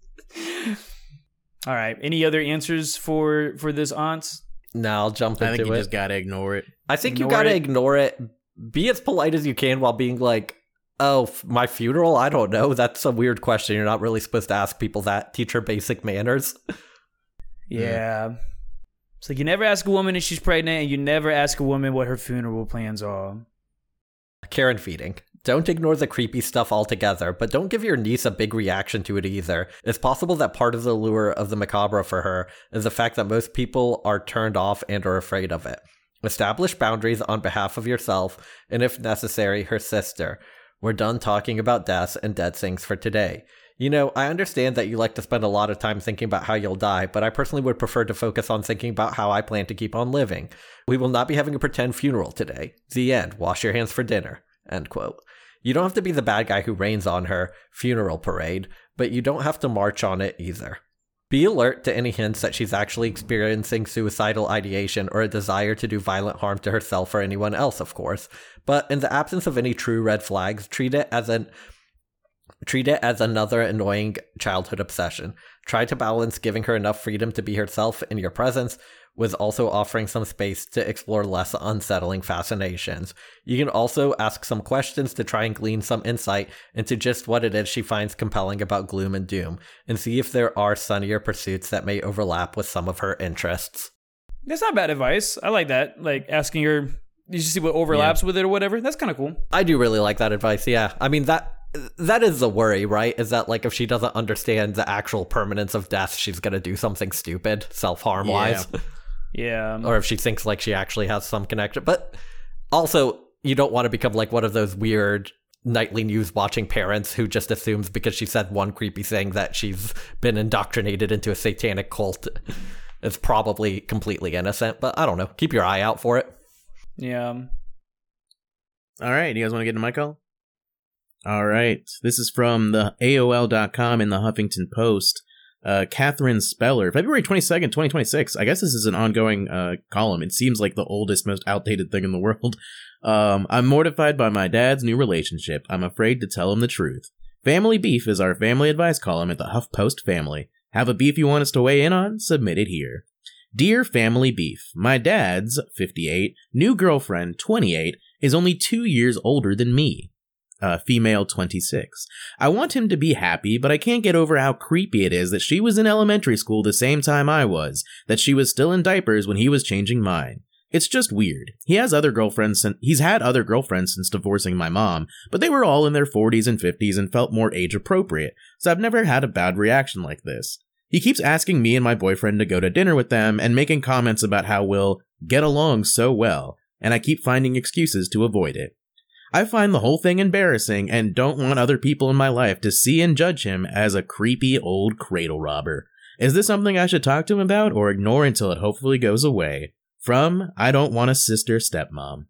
All right. Any other answers for for this aunt? No, I'll jump I into think you it. just gotta ignore it. I think Ignore you gotta it. ignore it. Be as polite as you can while being like, oh, f- my funeral? I don't know. That's a weird question. You're not really supposed to ask people that. Teach her basic manners. Yeah. It's like you never ask a woman if she's pregnant, and you never ask a woman what her funeral plans are. Karen feeding. Don't ignore the creepy stuff altogether, but don't give your niece a big reaction to it either. It's possible that part of the lure of the macabre for her is the fact that most people are turned off and are afraid of it. Establish boundaries on behalf of yourself, and if necessary, her sister. We're done talking about deaths and dead things for today. You know, I understand that you like to spend a lot of time thinking about how you'll die, but I personally would prefer to focus on thinking about how I plan to keep on living. We will not be having a pretend funeral today. The end. Wash your hands for dinner. End quote. You don't have to be the bad guy who rains on her funeral parade, but you don't have to march on it either. Be alert to any hints that she's actually experiencing suicidal ideation or a desire to do violent harm to herself or anyone else, of course. But in the absence of any true red flags, treat it as an treat it as another annoying childhood obsession. Try to balance giving her enough freedom to be herself in your presence with also offering some space to explore less unsettling fascinations. You can also ask some questions to try and glean some insight into just what it is she finds compelling about gloom and doom, and see if there are sunnier pursuits that may overlap with some of her interests. That's not bad advice. I like that. Like asking her, did you see what overlaps with it or whatever? That's kind of cool. I do really like that advice, yeah. I mean, that that is the worry, right? Is that, like, if she doesn't understand the actual permanence of death, she's going to do something stupid, self-harm wise. Yeah. Yeah. Or if she thinks, like, she actually has some connection. But also, you don't want to become, like, one of those weird nightly news watching parents who just assumes because she said one creepy thing that she's been indoctrinated into a satanic cult. It's probably completely innocent, but I don't know. Keep your eye out for it. Yeah. All right, you guys want to get into my call? All right, this is from the A O L dot com and the Huffington Post. Uh, Catherine Speller, February twenty-second, twenty twenty-six. I guess this is an ongoing uh, column. It seems like the oldest, most outdated thing in the world. Um, I'm mortified by my dad's new relationship. I'm afraid to tell him the truth. Family Beef is our family advice column at the HuffPost Family. Have a beef you want us to weigh in on? Submit it here. Dear Family Beef, my dad's, fifty-eight, new girlfriend, twenty-eight, is only two years older than me. Uh, female, twenty-six. I want him to be happy, but I can't get over how creepy it is that she was in elementary school the same time I was, that she was still in diapers when he was changing mine. It's just weird. He has other girlfriends, sin- he's had other girlfriends since divorcing my mom, but they were all in their forties and fifties and felt more age appropriate, so I've never had a bad reaction like this. He keeps asking me and my boyfriend to go to dinner with them and making comments about how we'll get along so well, and I keep finding excuses to avoid it. I find the whole thing embarrassing and don't want other people in my life to see and judge him as a creepy old cradle robber. Is this something I should talk to him about or ignore until it hopefully goes away? From I Don't Want a Sister Stepmom.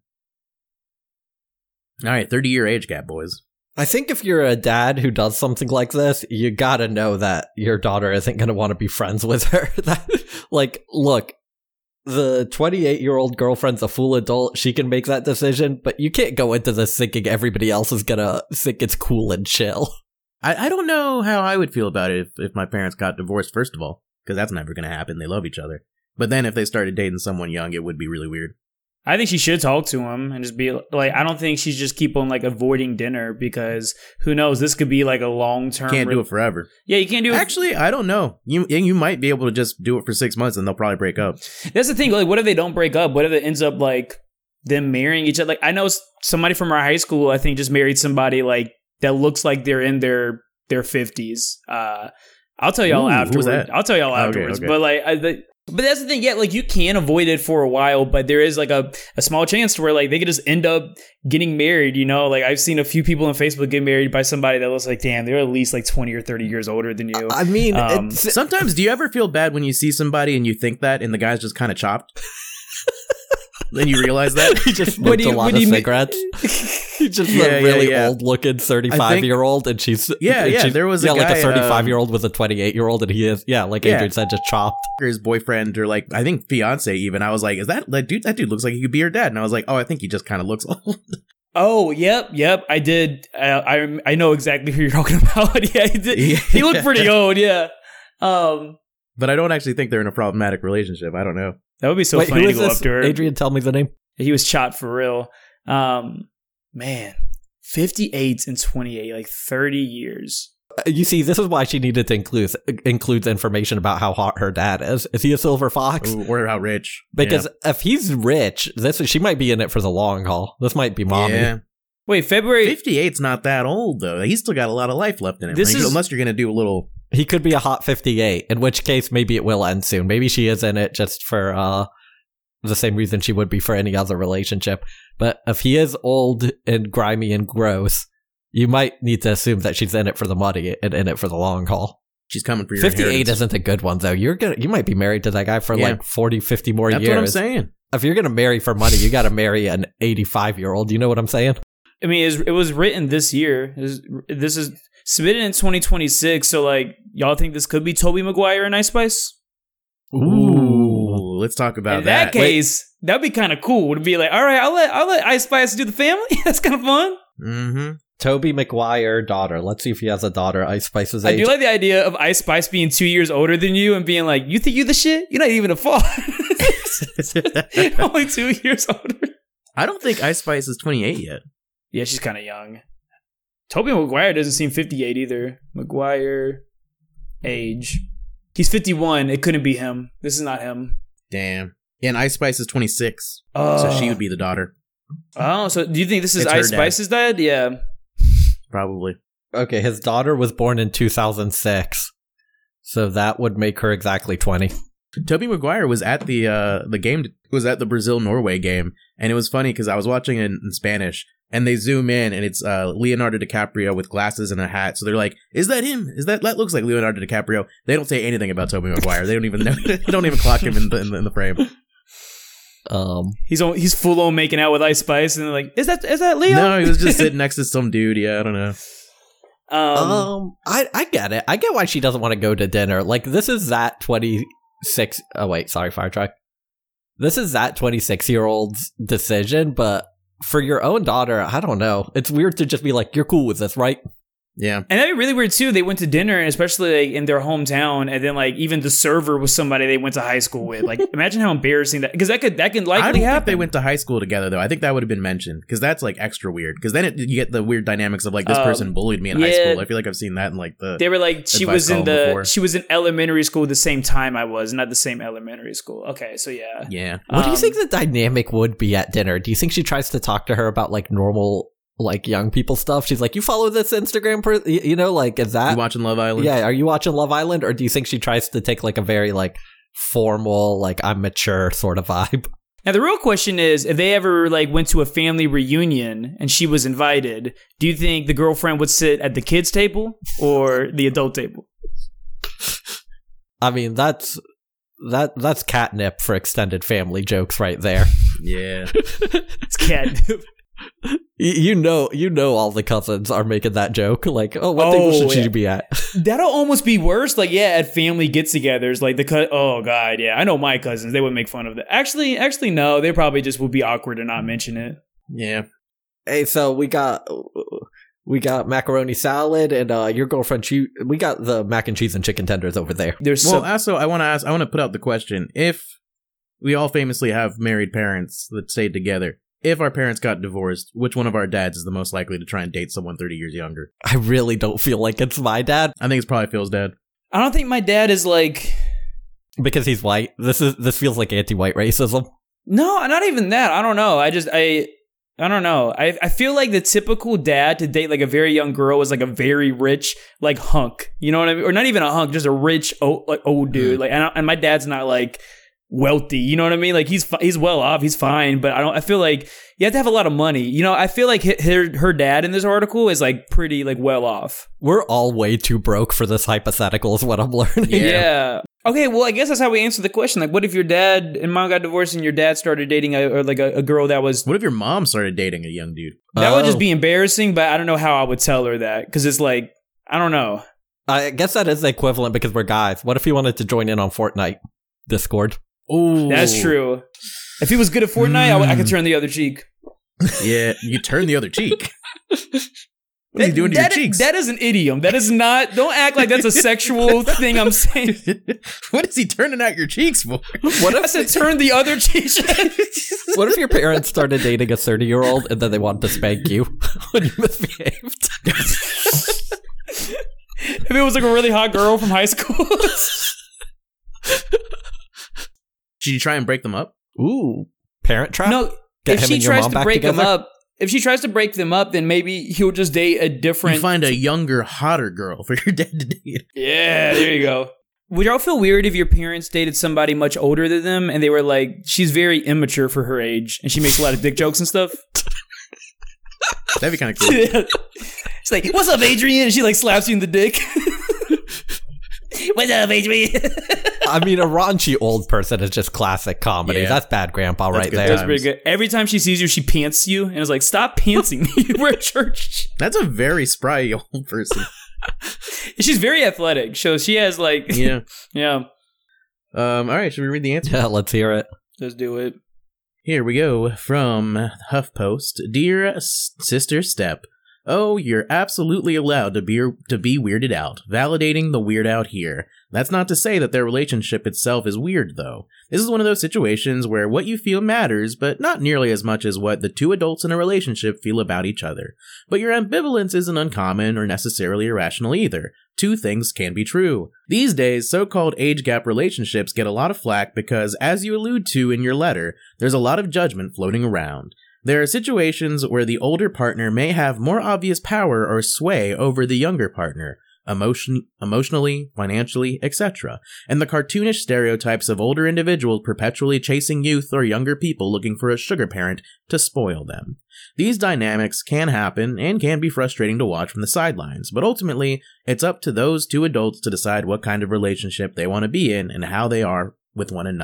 Alright, thirty-year age gap, boys. I think if you're a dad who does something like this, you gotta know that your daughter isn't gonna want to be friends with her. That, like, look, the twenty-eight-year-old girlfriend's a full adult. She can make that decision, but you can't go into this thinking everybody else is gonna think it's cool and chill. I, I don't know how I would feel about it if, if my parents got divorced, first of all, because that's never going to happen. They love each other. But then if they started dating someone young, it would be really weird. I think she should talk to him and just be like, I don't think she just keep on like avoiding dinner because who knows, this could be like a long term. Can't re- do it forever. Yeah, you can't do it. Actually, I don't know. You you might be able to just do it for six months and they'll probably break up. That's the thing. Like, what if they don't break up? What if it ends up like them marrying each other? Like, I know somebody from our high school, I think, just married somebody like that looks like they're in their their fifties. Uh, I'll tell y'all Ooh, afterwards. who's that? I'll tell y'all Okay, afterwards. okay. But like, I, the, but that's the thing. Yeah, like you can avoid it for a while, but there is like a, a small chance to where like they could just end up getting married. You know, like I've seen a few people on Facebook get married by somebody that looks like, damn, they're at least like twenty or thirty years older than you. I mean, Um, it's, Sometimes, do you ever feel bad when you see somebody and you think that and the guy's just kind of chopped? Then you realize that? he just What smoked do you- a lot what of do you mean- cigarettes. He's just Yeah, a yeah, really yeah. old-looking thirty-five-year-old, and she's Yeah, and yeah, she's- there was a yeah, like guy, a thirty-five-year-old with a twenty-eight-year-old, and he is yeah, like Yeah. Adrian said, just chopped. His boyfriend or like, I think fiance even. I was like, is that, like, dude, that dude looks like he could be your dad. And I was like, oh, I think he just kind of looks old. Oh, yep, yep. I did. Uh, I I know exactly who you're talking about. Yeah, he did. He looked pretty old. Yeah. Um, But I don't actually think they're in a problematic relationship. I don't know. that would be so Wait, funny who to is go this? up to her. Adrian, tell me the name. He was chopped for real. Um, man, fifty-eight and twenty-eight, like thirty years. Uh, You see, this is why she needed to include includes information about how hot her dad is. Is he a silver fox? Ooh, or how rich. Because if he's rich, this she might be in it for the long haul. This might be yeah. mommy. yeah. Wait, February. fifty-eight's not that old, though. He's still got a lot of life left in him. This right? is- Unless you're going to do a little... He could be a hot fifty-eight, in which case maybe it will end soon. Maybe she is in it just for uh, the same reason she would be for any other relationship. But if he is old and grimy and gross, you might need to assume that she's in it for the money and in it for the long haul. She's coming for your fifty-eight inheritance. isn't a good one, though. You're gonna, you might be married to that guy for Yeah. like forty, fifty more That's years. what I'm saying. If you're going to marry for money, you got to marry an eighty-five-year-old. You know what I'm saying? I mean, it was, it was written this year. It was- this is submitted in twenty twenty-six. So, like, y'all think this could be Tobey Maguire and Ice Spice? Ooh, let's talk about In that, that. case, that'd be kind of cool. To be like, all right, I'll let I'll let Ice Spice do the family. That's kind of fun. Mm-hmm. Toby Maguire, daughter. Let's see if he has a daughter. Ice Spice's I age. do like the idea of Ice Spice being two years older than you and being like, you think you the shit? You're not even a fall. Only two years older. I don't think Ice Spice is twenty-eight yet. Yeah, she's kind of young. Tobey Maguire doesn't seem fifty-eight either. Maguire, age. He's fifty-one. It couldn't be him. This is not him. Damn. Yeah, and Ice Spice is twenty-six. Oh. So she would be the daughter. Oh, so do you think this is It's her Ice dad. Spice's dad? Yeah. Probably. Okay, his daughter was born in two thousand six. So that would make her exactly twenty. Toby Maguire was at the uh, the game, was at the Brazil-Norway game, and it was funny because I was watching it in Spanish, and they zoom in, and it's uh, Leonardo DiCaprio with glasses and a hat. So they're like, "Is that him? Is that that looks like Leonardo DiCaprio?" They don't say anything about Toby Maguire. They don't even know. They don't even clock him in the, in the in the frame. Um, He's on, he's full on making out with Ice Spice, and they're like, "Is that is that Leo?" No, he was just sitting next to some dude. Yeah, I don't know. Um, Um, I I get it. I get why she doesn't want to go to dinner. Like, this is that twenty-six. Oh wait, sorry, fire truck. This is that twenty-six year old's decision, but for your own daughter, I don't know. It's weird to just be like, "You're cool with this, right?" Yeah. And that'd be really weird too. They went to dinner, and especially like in their hometown, and then like even the server was somebody they went to high school with. Like, imagine how embarrassing that, because that could that can likely I don't happen. think they went to high school together, though. I think that would have been mentioned, because that's like extra weird. Because then it, you get the weird dynamics of like, this Um, person bullied me in high yeah. school. I feel like I've seen that in like the. They were like, she advice was in column the before. she was in elementary school the same time I was, not the same elementary school. Okay, so yeah. Yeah. What do you Um, think the dynamic would be at dinner? Do you think she tries to talk to her about like normal, like young people stuff? She's like, "You follow this Instagram, per-? You, you know, like is that You watching Love Island? Yeah, are you watching Love Island, or do you think she tries to take like a very like formal, like I'm mature sort of vibe? Now the real question is, if they ever like went to a family reunion and she was invited, do you think the girlfriend would sit at the kids' table or the adult table? I mean, that's that that's catnip for extended family jokes right there. Yeah. It's catnip. Y- you know, you know, all the cousins are making that joke. Like, oh, what table Oh, should she yeah. be at? That'll almost be worse. Like, yeah, at family get-togethers, like the cut. Oh god, yeah, I know my cousins. They would make fun of that. Actually, actually, no, they probably just would be awkward and not mention it. Yeah. Hey, so we got we got macaroni salad, and uh, your girlfriend. She, we got the mac and cheese and chicken tenders over there. There's Well, some. also, I want to ask. I want to put out the question: if we all famously have married parents that stayed together, if our parents got divorced, which one of our dads is the most likely to try and date someone thirty years younger? I really don't feel like it's my dad I think it's probably Phil's dad. I don't think my dad is like. because he's white. This is this feels like anti-white racism. No, not even that. I don't know. I just I. I don't know. I I feel like the typical dad to date like a very young girl is like a very rich like hunk. You know what I mean? Or not even a hunk, just a rich old, like old dude. Like and, I, and my dad's not like wealthy. You know what I mean? Like he's fi- he's well off. He's fine. But I don't. I feel like you have to have a lot of money. You know. I feel like hi- her her dad in this article is like pretty like well off. We're all way too broke for this hypothetical, is what I'm learning. Yeah. Yeah. Okay, well, I guess that's how we answer the question. Like, what if your dad and mom got divorced and your dad started dating a, or like a, a girl that was What if your mom started dating a young dude? that would Oh. just be embarrassing? But I don't know how I would tell her that because it's like I don't know. I guess that is the equivalent because we're guys. What if he wanted to join in on Fortnite Discord? Oh, That's true. If he was good at Fortnite, I, w- I could turn the other cheek. Yeah, you turn the other cheek. What is he doing to your That- cheeks? That is an idiom. That is not. Don't act like that's a sexual thing. I'm saying. What is he turning out your cheeks for? What I if said turn the other cheek. what if your parents started dating a thirty year old and then they wanted to spank you when you misbehaved? If it was like a really hot girl from high school. Should you try and break them up? Ooh, parent trap. No, Get if him she and your tries mom to back break them together? up, if she tries to break them up, then maybe he'll just date a different. You find a younger, hotter girl for your dad to date. Yeah, there you go. Would y'all feel weird if your parents dated somebody much older than them and they were like, she's very immature for her age and she makes a lot of dick jokes and stuff? That'd be kind of cool. It's like, what's up, Adrian? And she like slaps you in the dick. What's up, Adrian? I mean, a raunchy old person is just classic comedy. Yeah. That's bad grandpa That's right good there. That's pretty good. Every time she sees you, she pants you and is like, stop pantsing me. We're at church. That's a very spry old person. She's very athletic. So she has like, Yeah. yeah, Um. All right. Should we read the answer? Yeah, let's hear it. let's do it. Here we go from HuffPost. Dear S- Sister Step, oh, you're absolutely allowed to be to be weirded out. Validating the weird out here. That's not to say that their relationship itself is weird, though. This is one of those situations where what you feel matters, but not nearly as much as what the two adults in a relationship feel about each other. But your ambivalence isn't uncommon or necessarily irrational either. Two things can be true. These days, so-called age gap relationships get a lot of flack because, as you allude to in your letter, there's a lot of judgment floating around. There are situations where the older partner may have more obvious power or sway over the younger partner, emotion, emotionally, financially, et cetera, and the cartoonish stereotypes of older individuals perpetually chasing youth or younger people looking for a sugar parent to spoil them. These dynamics can happen and can be frustrating to watch from the sidelines, but ultimately, it's up to those two adults to decide what kind of relationship they want to be in and how they are with one another.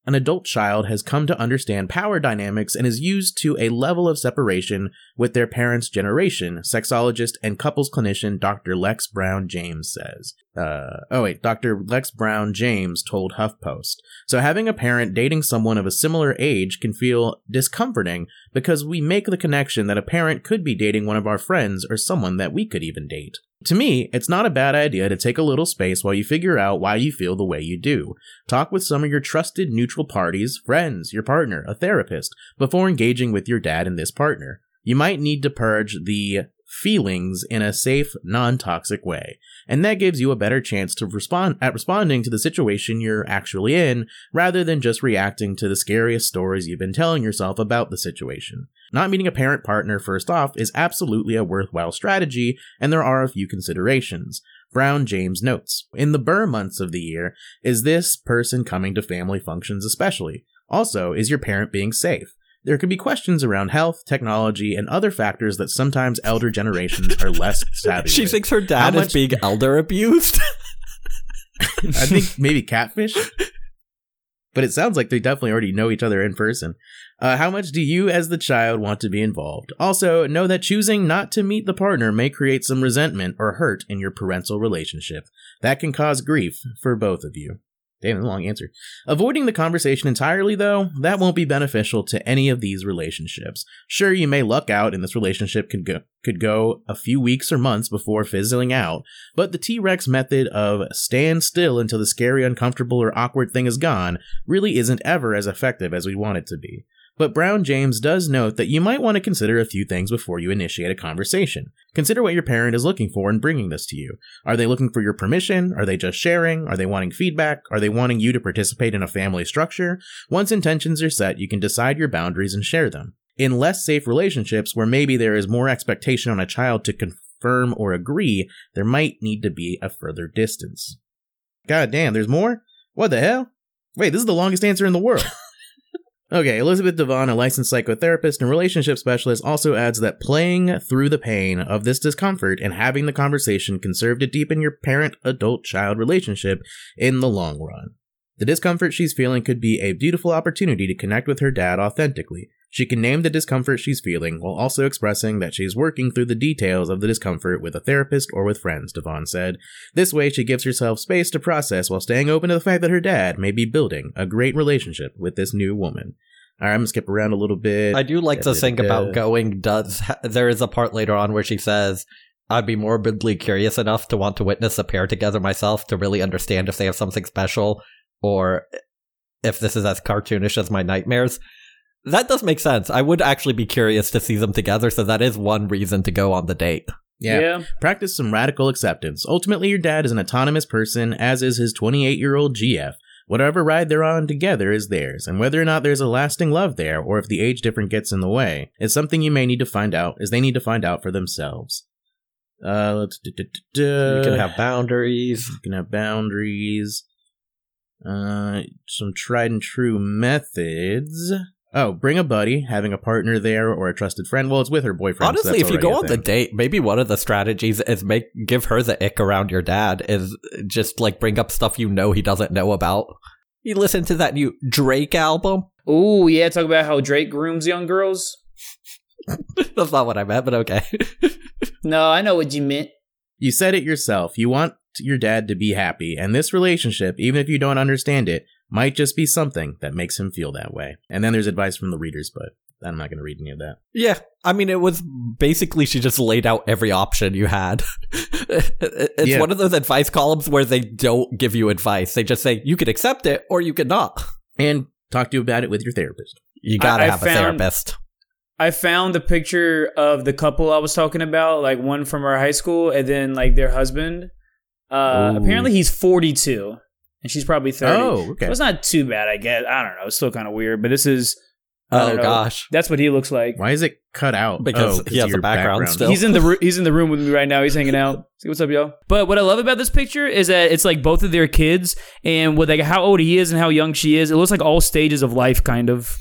an adult child has come to understand power dynamics and is used to a level of separation with their parents' generation, sexologist and couples clinician Doctor Lex Brown James says. Uh, oh wait, Doctor Lex Brown James told HuffPost. So having a parent dating someone of a similar age can feel discomforting because we make the connection that a parent could be dating one of our friends or someone that we could even date. To me, it's not a bad idea to take a little space while you figure out why you feel the way you do. Talk with some of your trusted neutral parties, friends, your partner, a therapist, before engaging with your dad and this partner. You might need to purge the feelings in a safe, non-toxic way, and that gives you a better chance to respond at responding to the situation you're actually in, rather than just reacting to the scariest stories you've been telling yourself about the situation. Not meeting a parent partner first off is absolutely a worthwhile strategy, and there are a few considerations. Brown James notes, in the Burr months of the year, is this person coming to family functions especially? Also, is your parent being safe? There could be questions around health, technology, and other factors that sometimes elder generations are less savvy She with. thinks her dad How is much- being elder abused. I think maybe catfish. But it sounds like they definitely already know each other in person. Uh, how much do you as the child want to be involved? Also, know that choosing not to meet the partner may create some resentment or hurt in your parental relationship. That can cause grief for both of you. Damn, that's a long answer. Avoiding the conversation entirely, though, that won't be beneficial to any of these relationships. Sure, you may luck out and this relationship could go, could go a few weeks or months before fizzling out, but the T-Rex method of stand still until the scary, uncomfortable, or awkward thing is gone really isn't ever as effective as we want it to be. But Brown James does note that you might want to consider a few things before you initiate a conversation. Consider what your parent is looking for in bringing this to you. Are they looking for your permission? Are they just sharing? Are they wanting feedback? Are they wanting you to participate in a family structure? Once intentions are set, you can decide your boundaries and share them. In less safe relationships, where maybe there is more expectation on a child to confirm or agree, there might need to be a further distance. God damn, there's more? What the hell? Wait, this is the longest answer in the world. Okay, Elizabeth Devon, a licensed psychotherapist and relationship specialist, also adds that playing through the pain of this discomfort and having the conversation can serve to deepen your parent-adult-child relationship in the long run. The discomfort she's feeling could be a beautiful opportunity to connect with her dad authentically. She can name the discomfort she's feeling while also expressing that she's working through the details of the discomfort with a therapist or with friends, Devon said. This way, she gives herself space to process while staying open to the fact that her dad may be building a great relationship with this new woman. All right, I'm going to skip around a little bit. I do like to think about going does. There is a part later on where she says, I'd be morbidly curious enough to want to witness a pair together myself to really understand if they have something special or if this is as cartoonish as my nightmares. That does make sense. I would actually be curious to see them together, so that is one reason to go on the date. Yeah. Yeah. Practice some radical acceptance. Ultimately, your dad is an autonomous person, as is his twenty-eight-year-old G F. Whatever ride they're on together is theirs, and whether or not there's a lasting love there, or if the age difference gets in the way, is something you may need to find out, as they need to find out for themselves. Uh, let's do, do, do, do. You can have boundaries. You can have boundaries. Uh, some tried and true methods. Oh, bring a buddy, having a partner there or a trusted friend. Well, it's with her boyfriend. Honestly, so if you go already a on the thing. date, maybe one of the strategies is make give her the ick around your dad. Is just like bring up stuff you know he doesn't know about. You listen to that new Drake album? Ooh, yeah, talk about how Drake grooms young girls. That's not what I meant, but okay. No, I know what you meant. You said it yourself. You want your dad to be happy, and this relationship, even if you don't understand it, might just be something that makes him feel that way. And then there's advice from the readers, but I'm not going to read any of that. Yeah, I mean, it was basically she just laid out every option you had. It's Yeah. one of those advice columns where they don't give you advice. They just say you could accept it or you could not. And talk to you about it with your therapist. You gotta I- I have a found- therapist. I found the picture of the couple I was talking about, like one from our high school and then like their husband. Uh, Ooh. apparently he's forty-two and she's probably thirty. Oh, okay. So it's not too bad, I guess. I don't know. It's still kind of weird, but this is. I Oh don't know. gosh, That's what he looks like. Why is it cut out? Because Oh, he has of your a background still. He's in the ro- he's in the room with me right now. He's hanging out. See what's up, y'all. But what I love about this picture is that it's like both of their kids, and with like how old he is and how young she is. It looks like all stages of life, kind of.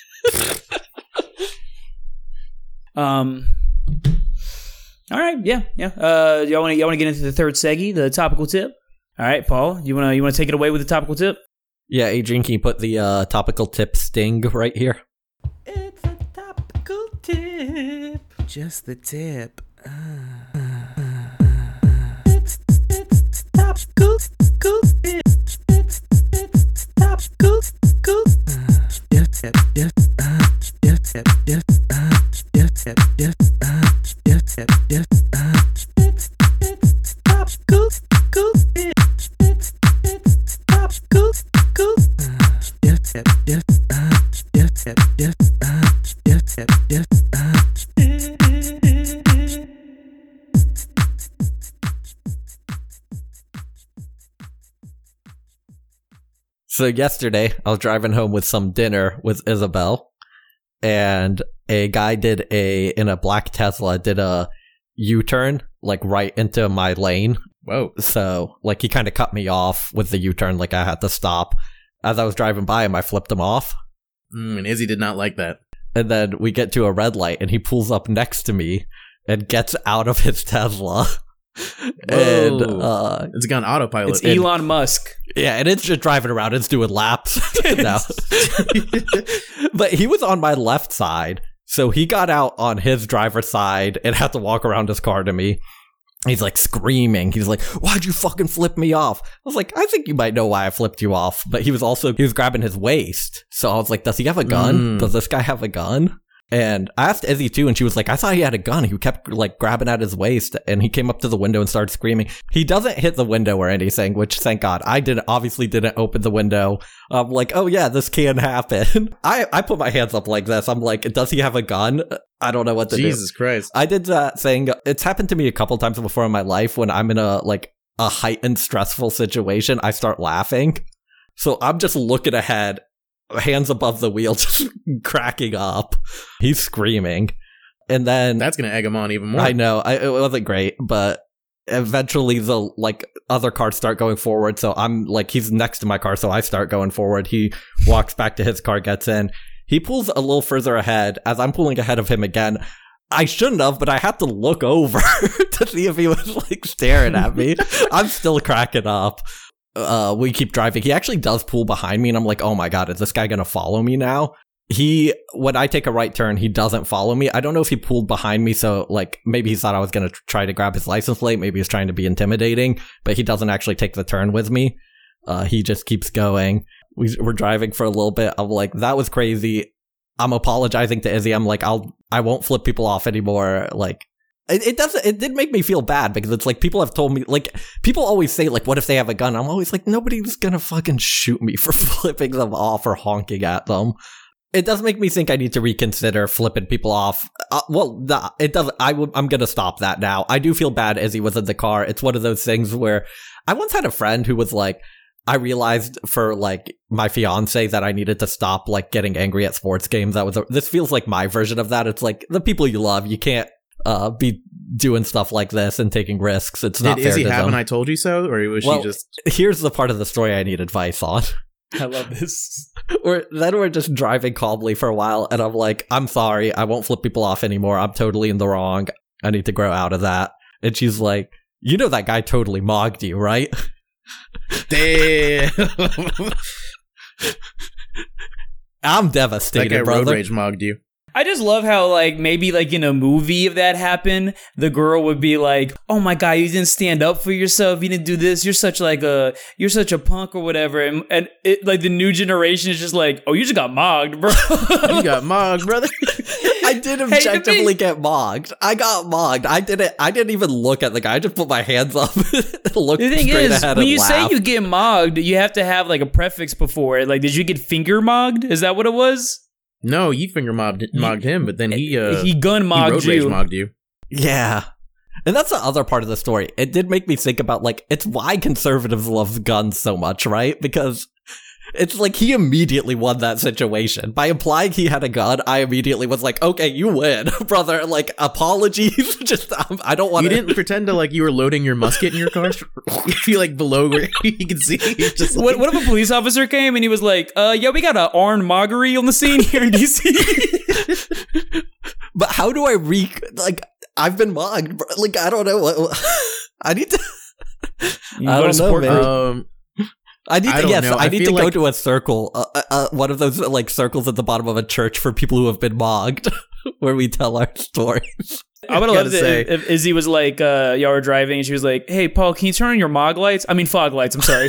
um. All right. Yeah. Yeah. Uh. Y'all want to y'all want to get into the third seggy, the topical tip. All right, Paul. You wanna you wanna take it away with the topical tip? Yeah, Adrian, can you put the uh, topical tip sting right here? It's a topical tip. Just the tip. It's, it's topical, cool tip. It's, it's topical, cool Just tip, just, uh, just tip, just, uh, just tip, just, uh, just tip, just, uh. It's, it's topical, cool tip. It's, it's topical, cool Just tip, just, uh, just tip, just, uh, just tip, just, uh. So yesterday, I was driving home with some dinner with Isabel, and a guy did a, in a black Tesla, did a U-turn, like right into my lane. Whoa. So, like, he kind of cut me off with the U-turn, like I had to stop. As I was driving by him, I flipped him off. Mm, and Izzy did not like that. And then we get to a red light, and he pulls up next to me and gets out of his Tesla. And, uh, it's gone autopilot. It's Elon Musk. yeah, and it's just driving around. It's doing laps now. But he was on my left side, so he got out on his driver's side and had to walk around his car to me. He's like screaming. He's like, "Why'd you fucking flip me off?" I was like, "I think you might know why I flipped you off." But he was also, he was grabbing his waist. So I was like, does he have a gun? Mm. Does this guy have a gun? And I asked Izzy too, and she was like, I thought he had a gun. He kept like grabbing at his waist, and he came up to the window and started screaming. He doesn't hit the window or anything, which thank God. I didn't, obviously didn't open the window. I'm like, oh yeah, this can happen. I, I put my hands up like this. I'm like, does he have a gun? I don't know what to do. Jesus Christ. I did that thing. It's happened to me a couple times before in my life when I'm in a like a heightened stressful situation. I start laughing. So I'm just looking ahead, hands above the wheel, just cracking up. He's screaming. And then That's going to egg him on even more. I know, I, it wasn't great, but eventually the like other cars start going forward. So I'm like, he's next to my car, so I start going forward. He walks back to his car, gets in. He pulls a little further ahead as I'm pulling ahead of him again. I shouldn't have, but I had to look over to see if he was like staring at me. I'm still cracking up. Uh, we keep driving. He actually does pull behind me, and I'm like, oh my God, is this guy gonna follow me now? He, when I take a right turn, he doesn't follow me. I don't know if he pulled behind me, so like maybe he thought I was gonna try to grab his license plate. Maybe he's trying to be intimidating, but he doesn't actually take the turn with me. Uh, he just keeps going. We, we're driving for a little bit. I'm like, that was crazy. I'm apologizing to Izzy. I'm like, I'll, I won't flip people off anymore. Like, it, it doesn't, it did make me feel bad because it's like people have told me, like, people always say, like, what if they have a gun? I'm always like, nobody's gonna fucking shoot me for flipping them off or honking at them. It does make me think I need to reconsider flipping people off. Uh, well, nah, it doesn't. I w- I'm gonna stop that now. I do feel bad Izzy was in the car. It's one of those things where I once had a friend who was like, I realized for like my fiance that I needed to stop like getting angry at sports games. That was a, this feels like my version of that. It's like the people you love, you can't uh, be doing stuff like this and taking risks. It's not Did fair Izzy to have them. an I told you so, or was Well, she just? Here's the part of the story I need advice on. I love this. We're, then we're just driving calmly for a while, and I'm like, I'm sorry, I won't flip people off anymore. I'm totally in the wrong. I need to grow out of that. And she's like, you know that guy totally mogged you, right? Damn. I'm That devastated, guy road brother. rage mogged you. I just love how, like, maybe, like, in a movie, if that happened, the girl would be like, oh my God, you didn't stand up for yourself. You didn't do this. You're such, like, a, you're such a punk or whatever. And, and it, like, the new generation is just like, oh, you just got mogged, bro. You got mogged, brother. I did Hey, the objectively thing- get mogged. I got mogged. I didn't. I didn't even look at the guy. I just put my hands up, and looked The thing straight is, ahead, when and you say laughed. you get mogged, you have to have, like, a prefix before it. Like, did you get finger mogged? Is that what it was? No, you finger mobbed, mogged him, but then he uh, he gun he mogged road rage you. mogged you. Yeah. And that's the other part of the story. It did make me think about, like, it's why conservatives love guns so much, right? Because it's like he immediately won that situation. By implying he had a gun, I immediately was like, okay, you win, brother. Like, apologies. Just, um, I don't want You to. didn't pretend to like you were loading your musket in your car. If you like below where you can see, you're just like, What, what if a police officer came and he was like, uh, yeah, we got an armed moggery on the scene here in D C? But how do I re. Like, I've been mugged. bro. Like, I don't know. What, what- I need to. You I go don't to know, support man. group. um, I need I to, don't yes, know. I I need to feel go like- to a circle, uh, uh, uh, one of those like circles at the bottom of a church for people who have been mogged, where we tell our stories. I would have Gotta loved it say. if, if Izzy was like, uh, y'all were driving and she was like, hey, Paul, can you turn on your mog lights? I mean, fog lights, I'm sorry.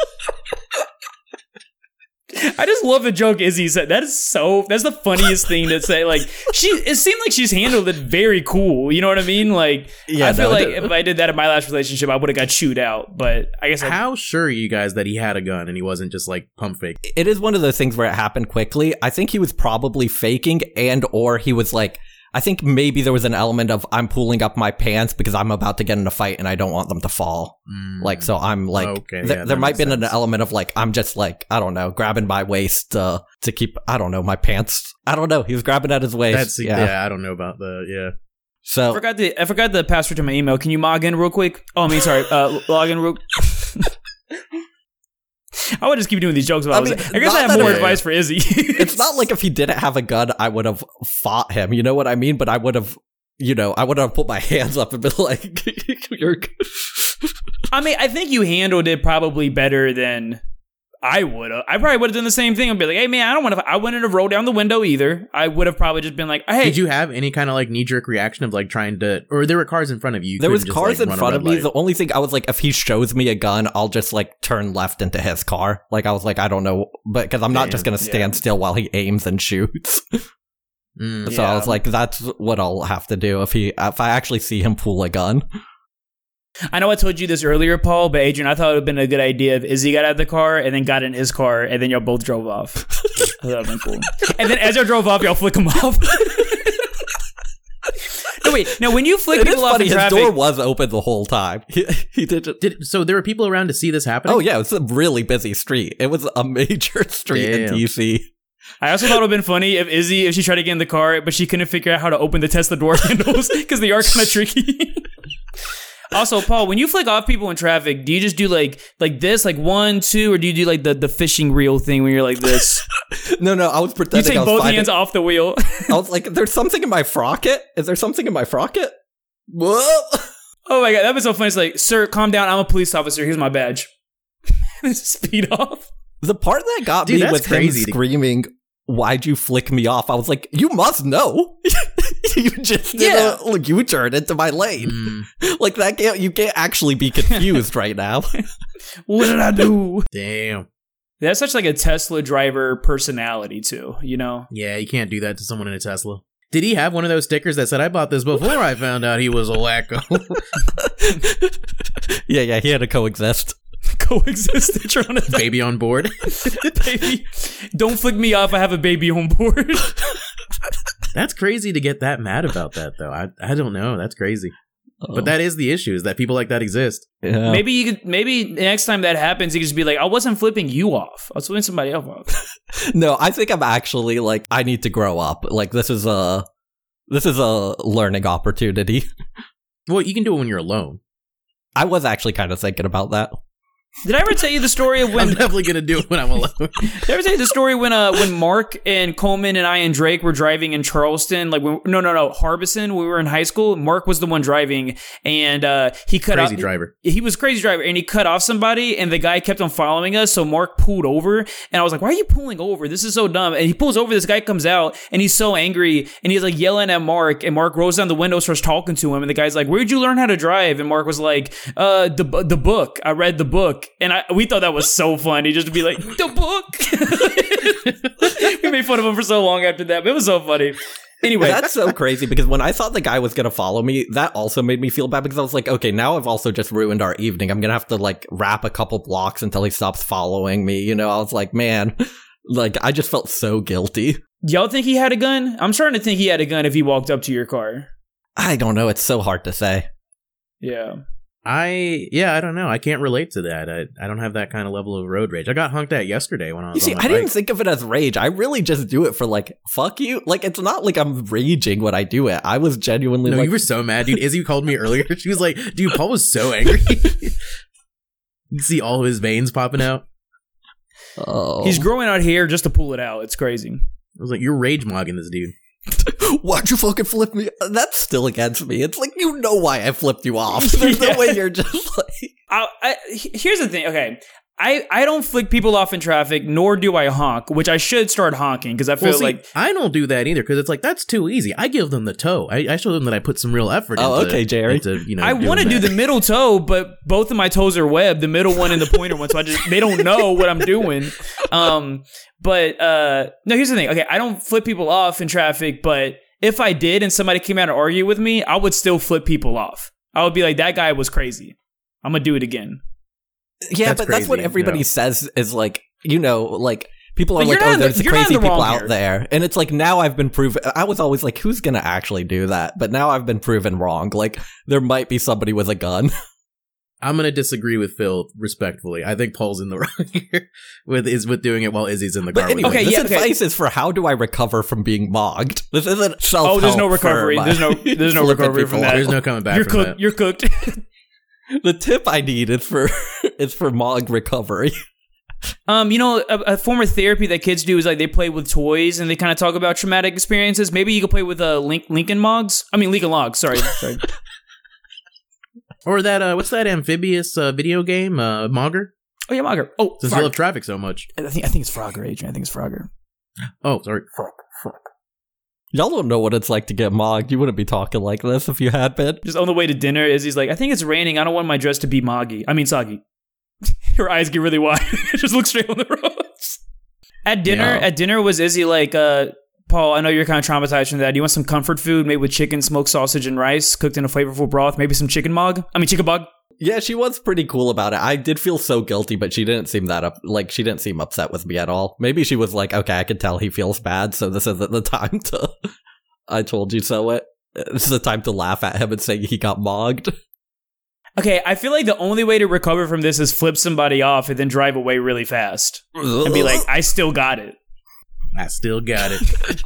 I just love the joke Izzy said. That is so, that's the funniest thing to say. Like, she, it seemed like she's handled it very cool. You know what I mean? Like, Yeah, I feel no, like it- if I did that in my last relationship, I would have got chewed out. But I guess I, How sure are you guys that he had a gun and he wasn't just like pump fake? It is one of those things where it happened quickly. I think he was probably faking, and or he was like, I think maybe there was an element of I'm pulling up my pants because I'm about to get in a fight and I don't want them to fall. Mm. Like, so I'm like, Okay, th- yeah, there that might makes be an sense. element of like, I'm just like, I don't know, grabbing my waist uh, to keep, I don't know, my pants. I don't know. He was grabbing at his waist. That's yeah. yeah. I don't know about the yeah. I So forgot the I forgot the password to my email. Can you log in real quick? Oh, I mean, sorry, uh, log in real. I would just keep doing these jokes about. I I, mean, I guess not I have that more it- advice for Izzy. it's not like if he didn't have a gun, I would have fought him. You know what I mean? But I would have, you know, I would have put my hands up and been like, "You're." I mean, I think you handled it probably better than I would have. I probably would have done the same thing and be like, "Hey, man, I don't want to." I wouldn't have rolled down the window either. I would have probably just been like, "Hey." Did you have any kind of like knee jerk reaction of like trying to, or there were cars in front of you? you There was couldn't just, cars like, in run a front red of me. light? The only thing I was like, if he shows me a gun, I'll just like turn left into his car. Like I was like, I don't know, but because I'm not Damn, just gonna stand still while he aims and shoots. Mm. So I Yeah. was like, that's what I'll have to do if he if I actually see him pull a gun. I know I told you this earlier, Paul, but Adrian, I thought it would have been a good idea if Izzy got out of the car and then got in his car and then y'all both drove off. That would have been cool. And then as y'all drove off, y'all flick him off. No, wait. Now, when you flick It is people off funny. in His traffic, door was open the whole time. He, he didn't. Did so? There were people around to see this happen. Oh yeah, it's a really busy street. It was a major street in Damn. D C. I also thought it would have been funny if Izzy, if she tried to get in the car, but she couldn't figure out how to open the Tesla door handles because they are kind of tricky. Also, Paul, when you flick off people in traffic, do you just do like like this, like one, two, or do you do like the, the fishing reel thing where you're like this? No, no, I was You pretending. take I was both finding- hands off the wheel. I was like, "There's something in my frocket. Is there something in my frocket?" Whoa! Oh my god, that'd be so funny. It's like, sir, calm down. I'm a police officer. Here's my badge. Speed off. The part that got Dude, me that's was crazy him to- screaming, "Why'd you flick me off?" I was like, "You must know. You just did Yeah. a like, U-turn into my lane. Mm, Like that can't you can't actually be confused right now." What did I do? damn. That's such like a Tesla driver personality too, you know? Yeah, you can't do that to someone in a Tesla. Did he have one of those stickers that said, "I bought this before I found out he was a wacko"? Yeah, yeah, he had to coexist. Coexist. They're trying to Baby on board. baby. Don't flick me off. I have a baby on board. That's crazy to get that mad about that, though. I I don't know. That's crazy. Oh. But that is the issue, is that people like that exist. Yeah. Maybe you could. Maybe next time that happens, you could just be like, "I wasn't flipping you off. I was flipping somebody else off." No, I think I'm actually like I need to grow up. Like this is a this is a learning opportunity. Well, you can do it when you're alone. I was actually kind of thinking about that. Did I ever tell you the story of I'm when? definitely gonna do it when I'm alone. Did I ever tell you the story when uh when Mark and Coleman and I and Drake were driving in Charleston? Like when, no no no Harbison. We were in high school. Mark was the one driving, and uh he cut Crazy off. driver. He was a crazy driver, and he cut off somebody, and the guy kept on following us. So Mark pulled over, and I was like, "Why are you pulling over? This is so dumb." And he pulls over. This guy comes out, and he's so angry, and he's like yelling at Mark. And Mark rolls down the window, starts talking to him, and the guy's like, "Where'd you learn how to drive?" And Mark was like, "Uh, the bu- the book. I read the book." And I we thought that was so funny, just to be like, "The book." We made fun of him for so long after that, but it was so funny. Anyway, That's so crazy because when I thought the guy was gonna follow me, that also made me feel bad because I was like, okay, now I've also just ruined our evening. I'm gonna have to like wrap a couple blocks until he stops following me. You know, I was like, man, like I just felt so guilty. y'all think he had a gun? I'm starting to think he had a gun if he walked up to your car. I don't know. It's so hard to say. Yeah. I yeah, I don't know. I can't relate to that. I, I don't have that kind of level of road rage. I got honked at yesterday when I You was see, on my I didn't bike. think of it as rage. I really just do it for like, fuck you. Like, it's not like I'm raging when I do it. I was genuinely No, like, you were so mad, dude. Izzy called me earlier. She was like, dude, Paul was so angry. You see all of his veins popping out. oh. He's growing out hair just to pull it out. It's crazy. I was like, you're rage mogging this dude. Why'd you fucking flip me? That's still against me. It's like, you know why I flipped you off. There's Yeah. no way you're just like, I, I, he- here's the thing. Okay. I, I don't flick people off in traffic, nor do I honk, which I should start honking because I feel Well, see, like I don't do that either because it's like that's too easy. I give them the toe. I, I show them that I put some real effort. Oh, into, okay, Jerry. into, you know, I want to doing do that. the middle toe, but both of my toes are webbed, the middle one and the pointer one, so I just they don't know what I'm doing. Um, but uh, no, here's the thing. Okay, I don't flip people off in traffic, but if I did and somebody came out and argued with me, I would still flip people off. I would be like, that guy was crazy. I'm gonna do it again. Yeah, That's but that's what crazy, everybody yeah. says is like, you know, like people are But like, you're not oh, in the- there's you're not in crazy the people wrong out here. there. And it's like, now I've been proven, I was always like, who's going to actually do that? But now I've been proven wrong. Like, there might be somebody with a gun. I'm gonna disagree with Phil respectfully. I think Paul's in the wrong here with is with doing it while Izzy's in the But car. anyway, with Okay, him. this yeah, okay. advice is for how do I recover from being mogged? This isn't self-help. Oh, there's no for recovery. my- There's no there's no flipping recovery people from that. off. There's no coming back You're from cooked. that. You're cooked. The tip I need is for is for mog recovery. Um, you know, a, a form of therapy that kids do is like they play with toys and they kind of talk about traumatic experiences. Maybe you could play with uh, Link, Lincoln Mogs. I mean, Lincoln Logs. Sorry, sorry. Or that uh, what's that amphibious uh, video game, uh, Mogger? Oh yeah, Mogger. Oh, Since you Frog. love traffic so much. I think I think it's Frogger, Adrian. I think it's Frogger. Oh, sorry. Y'all don't know what it's like to get mogged. You wouldn't be talking like this if you had been. Just on the way to dinner, Izzy's like, I think it's raining. I don't want my dress to be moggy. I mean, soggy. Her eyes get really wide. Just look straight on the roads. At dinner, Yeah. at dinner was Izzy like, uh, Paul, I know you're kind of traumatized from that. Do you want some comfort food made with chicken, smoked sausage, and rice cooked in a flavorful broth? Maybe some chicken mog? I mean, chicken bug? Yeah, she was pretty cool about it. I did feel so guilty, but she didn't seem that up. Like she didn't seem upset with me at all. Maybe she was like, "Okay, I can tell he feels bad, so this isn't the time to." I told you so. It. This is the time to laugh at him and say he got mogged. Okay, I feel like the only way to recover from this is flip somebody off and then drive away really fast and be like, I still got it. I still got it.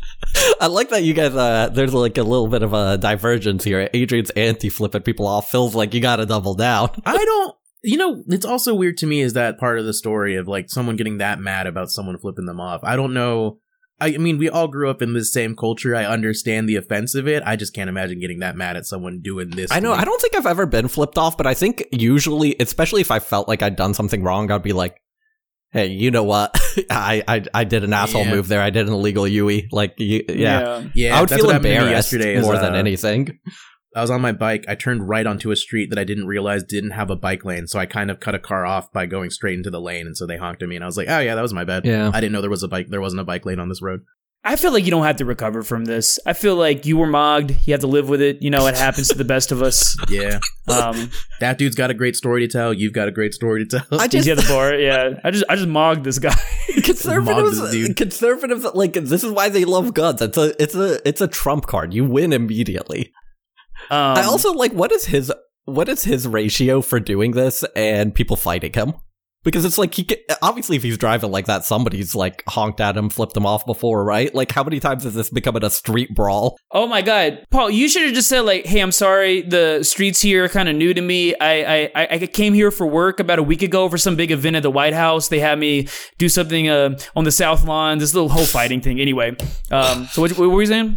I like that you guys. Uh, there's like a little bit of a divergence here. Adrian's anti-flipping people off. Phil's like, you got to double down. I don't. You know, it's also weird to me is that part of the story of like someone getting that mad about someone flipping them off. I don't know. I mean, we all grew up in this same culture. I understand the offense of it. I just can't imagine getting that mad at someone doing this. I know. to me. I don't think I've ever been flipped off, but I think usually, especially if I felt like I'd done something wrong, I'd be like, hey, you know what? I, I I did an asshole Yeah. move there. I did an illegal U E. Like, you, yeah. Yeah, I would that's feel what happened to me embarrassed yesterday is, more than uh, anything. I was on my bike. I turned right onto a street that I didn't realize didn't have a bike lane. So I kind of cut a car off by going straight into the lane. And so they honked at me and I was like, oh yeah, that was my bad. Yeah. I didn't know there was a bike. There wasn't a bike lane on this road. I feel like you don't have to recover from this. I feel like you were mogged. You have to live with it. You know, it happens to the best of us. Yeah. Um, That dude's got a great story to tell. You've got a great story to tell. I he's just at the bar. Yeah, I just, I just mogged this guy. Mobbed this conservatives, dude. conservatives, like this is why they love guns. It's a, it's a, it's a trump card. You win immediately. Um, I also like what is his, what is his ratio for doing this and people fighting him? Because it's like he can, obviously if he's driving like that, somebody's like honked at him, flipped him off before, right? Like how many times is this becoming a street brawl? Oh my God, Paul! You should have just said like, "Hey, I'm sorry. The streets here are kind of new to me. I, I I came here for work about a week ago for some big event at the White House. They had me do something uh, on the South Lawn. This little whole fighting thing. Anyway, um, so what, what were you saying?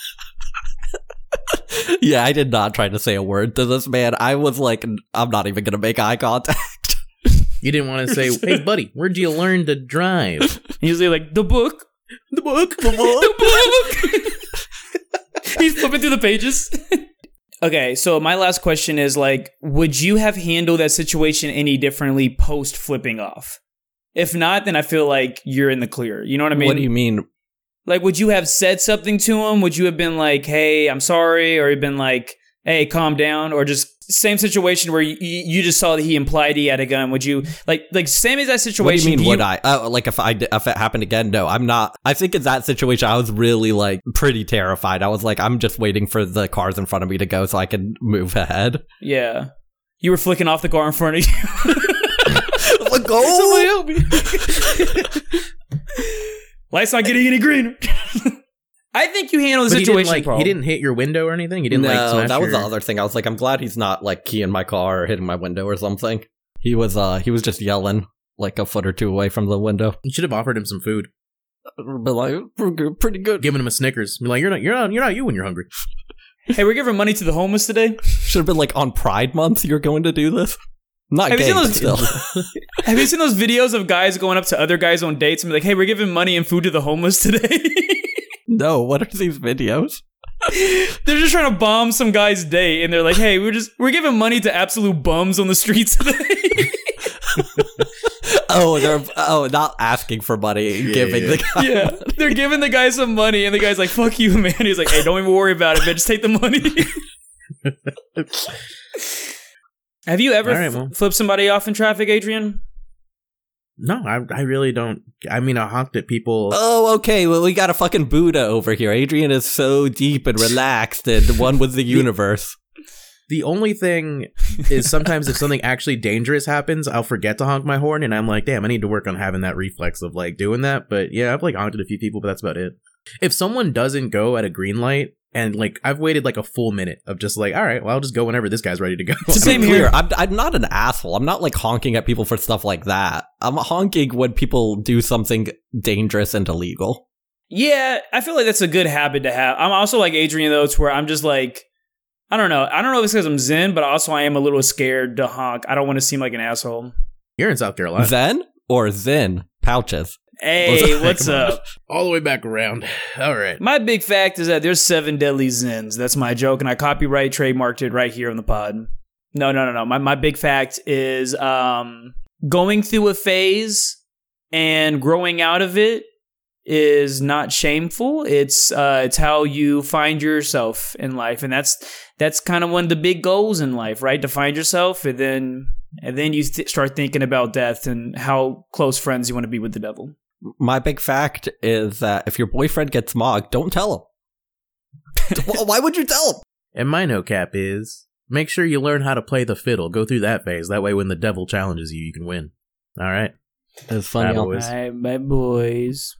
Yeah, I did not try to say a word to this man. I was like, I'm not even gonna make eye contact. You didn't want to say, hey, buddy, where'd you learn to drive? He's like, the book, The book. The the book. He's flipping through the pages. Okay, so my last question is like, would you have handled that situation any differently post flipping off? If not, then I feel like you're in the clear. You know what I mean? What do you mean? Like, would you have said something to him? Would you have been like, hey, I'm sorry? Or you've been like, hey, calm down? Or just same situation where you, you just saw that he implied he had a gun. Would you, like, like same as that situation? What do you mean, do would I? Uh, like, if I did- if it happened again, no, I'm not. I think in that situation, I was really, like, pretty terrified. I was like, I'm just waiting for the cars in front of me to go so I can move ahead. Yeah. You were flicking off the car in front of you. Like, go! Somebody help me. Light's not getting any greener. I think you handled the But he didn't, situation like, problem. he didn't hit your window or anything? He didn't, No, like, smash that was your... the other thing. I was like, I'm glad he's not, like, keying my car or hitting my window or something. He was, uh, he was just yelling, like, a foot or two away from the window. You should have offered him some food. But, like, pretty good. Pretty good. Giving him a Snickers. Be like, you're not, you're not, you're not you when you're hungry. Hey, we're giving money to the homeless today. Should have been, like, on Pride Month, you're going to do this? Not Have you gay, seen but those- still. Have you seen those videos of guys going up to other guys on dates and be like, "Hey, we're giving money and food to the homeless today"? No, what are these videos? They're just trying to bomb some guy's date, and they're like, "Hey, we're just we're giving money to absolute bums on the streets today." Oh, they're oh not asking for money, Yeah, giving yeah. the guy. Yeah, they're giving the guy some money, and the guy's like, "Fuck you, man." He's like, "Hey, don't even worry about it, man. Just take the money." Have you ever All right, f- well. flipped somebody off in traffic, Adrian? No, I, I really don't. I mean, I honked at people. Oh, okay. Well, we got a fucking Buddha over here. Adrian is so deep and relaxed and one with the universe. The only thing is sometimes if something actually dangerous happens, I'll forget to honk my horn, and I'm like, damn, I need to work on having that reflex of like doing that. But yeah, I've like honked at a few people, but that's about it. If someone doesn't go at a green light, and like I've waited like a full minute of just like, all right, well, I'll just go whenever this guy's ready to go. It's the same Clear. here. I'm, I'm not an asshole. I'm not like honking at people for stuff like that. I'm honking when people do something dangerous and illegal. Yeah, I feel like that's a good habit to have. I'm also like Adrian, though, it's where I'm just like, I don't know. I don't know if it's because I'm Zen, but also I am a little scared to honk. I don't want to seem like an asshole. You're in South Carolina. Zen or Zin pouches? Hey, what's up? All the way back around. All right. My big fact is that there's seven deadly Zens. That's my joke, and I copyright trademarked it right here on the pod. No, no, no, no. My my big fact is um, going through a phase and growing out of it is not shameful. It's uh, it's how you find yourself in life, and that's that's kind of one of the big goals in life, right? To find yourself, and then and then you th- start thinking about death and how close friends you want to be with the devil. My big fact is that if your boyfriend gets mogged, don't tell him. Well, why would you tell him? And my no cap is make sure you learn how to play the fiddle. Go through that phase. That way, when the devil challenges you, you can win. All right. It's funny. Bad how- boys. All right, my boys.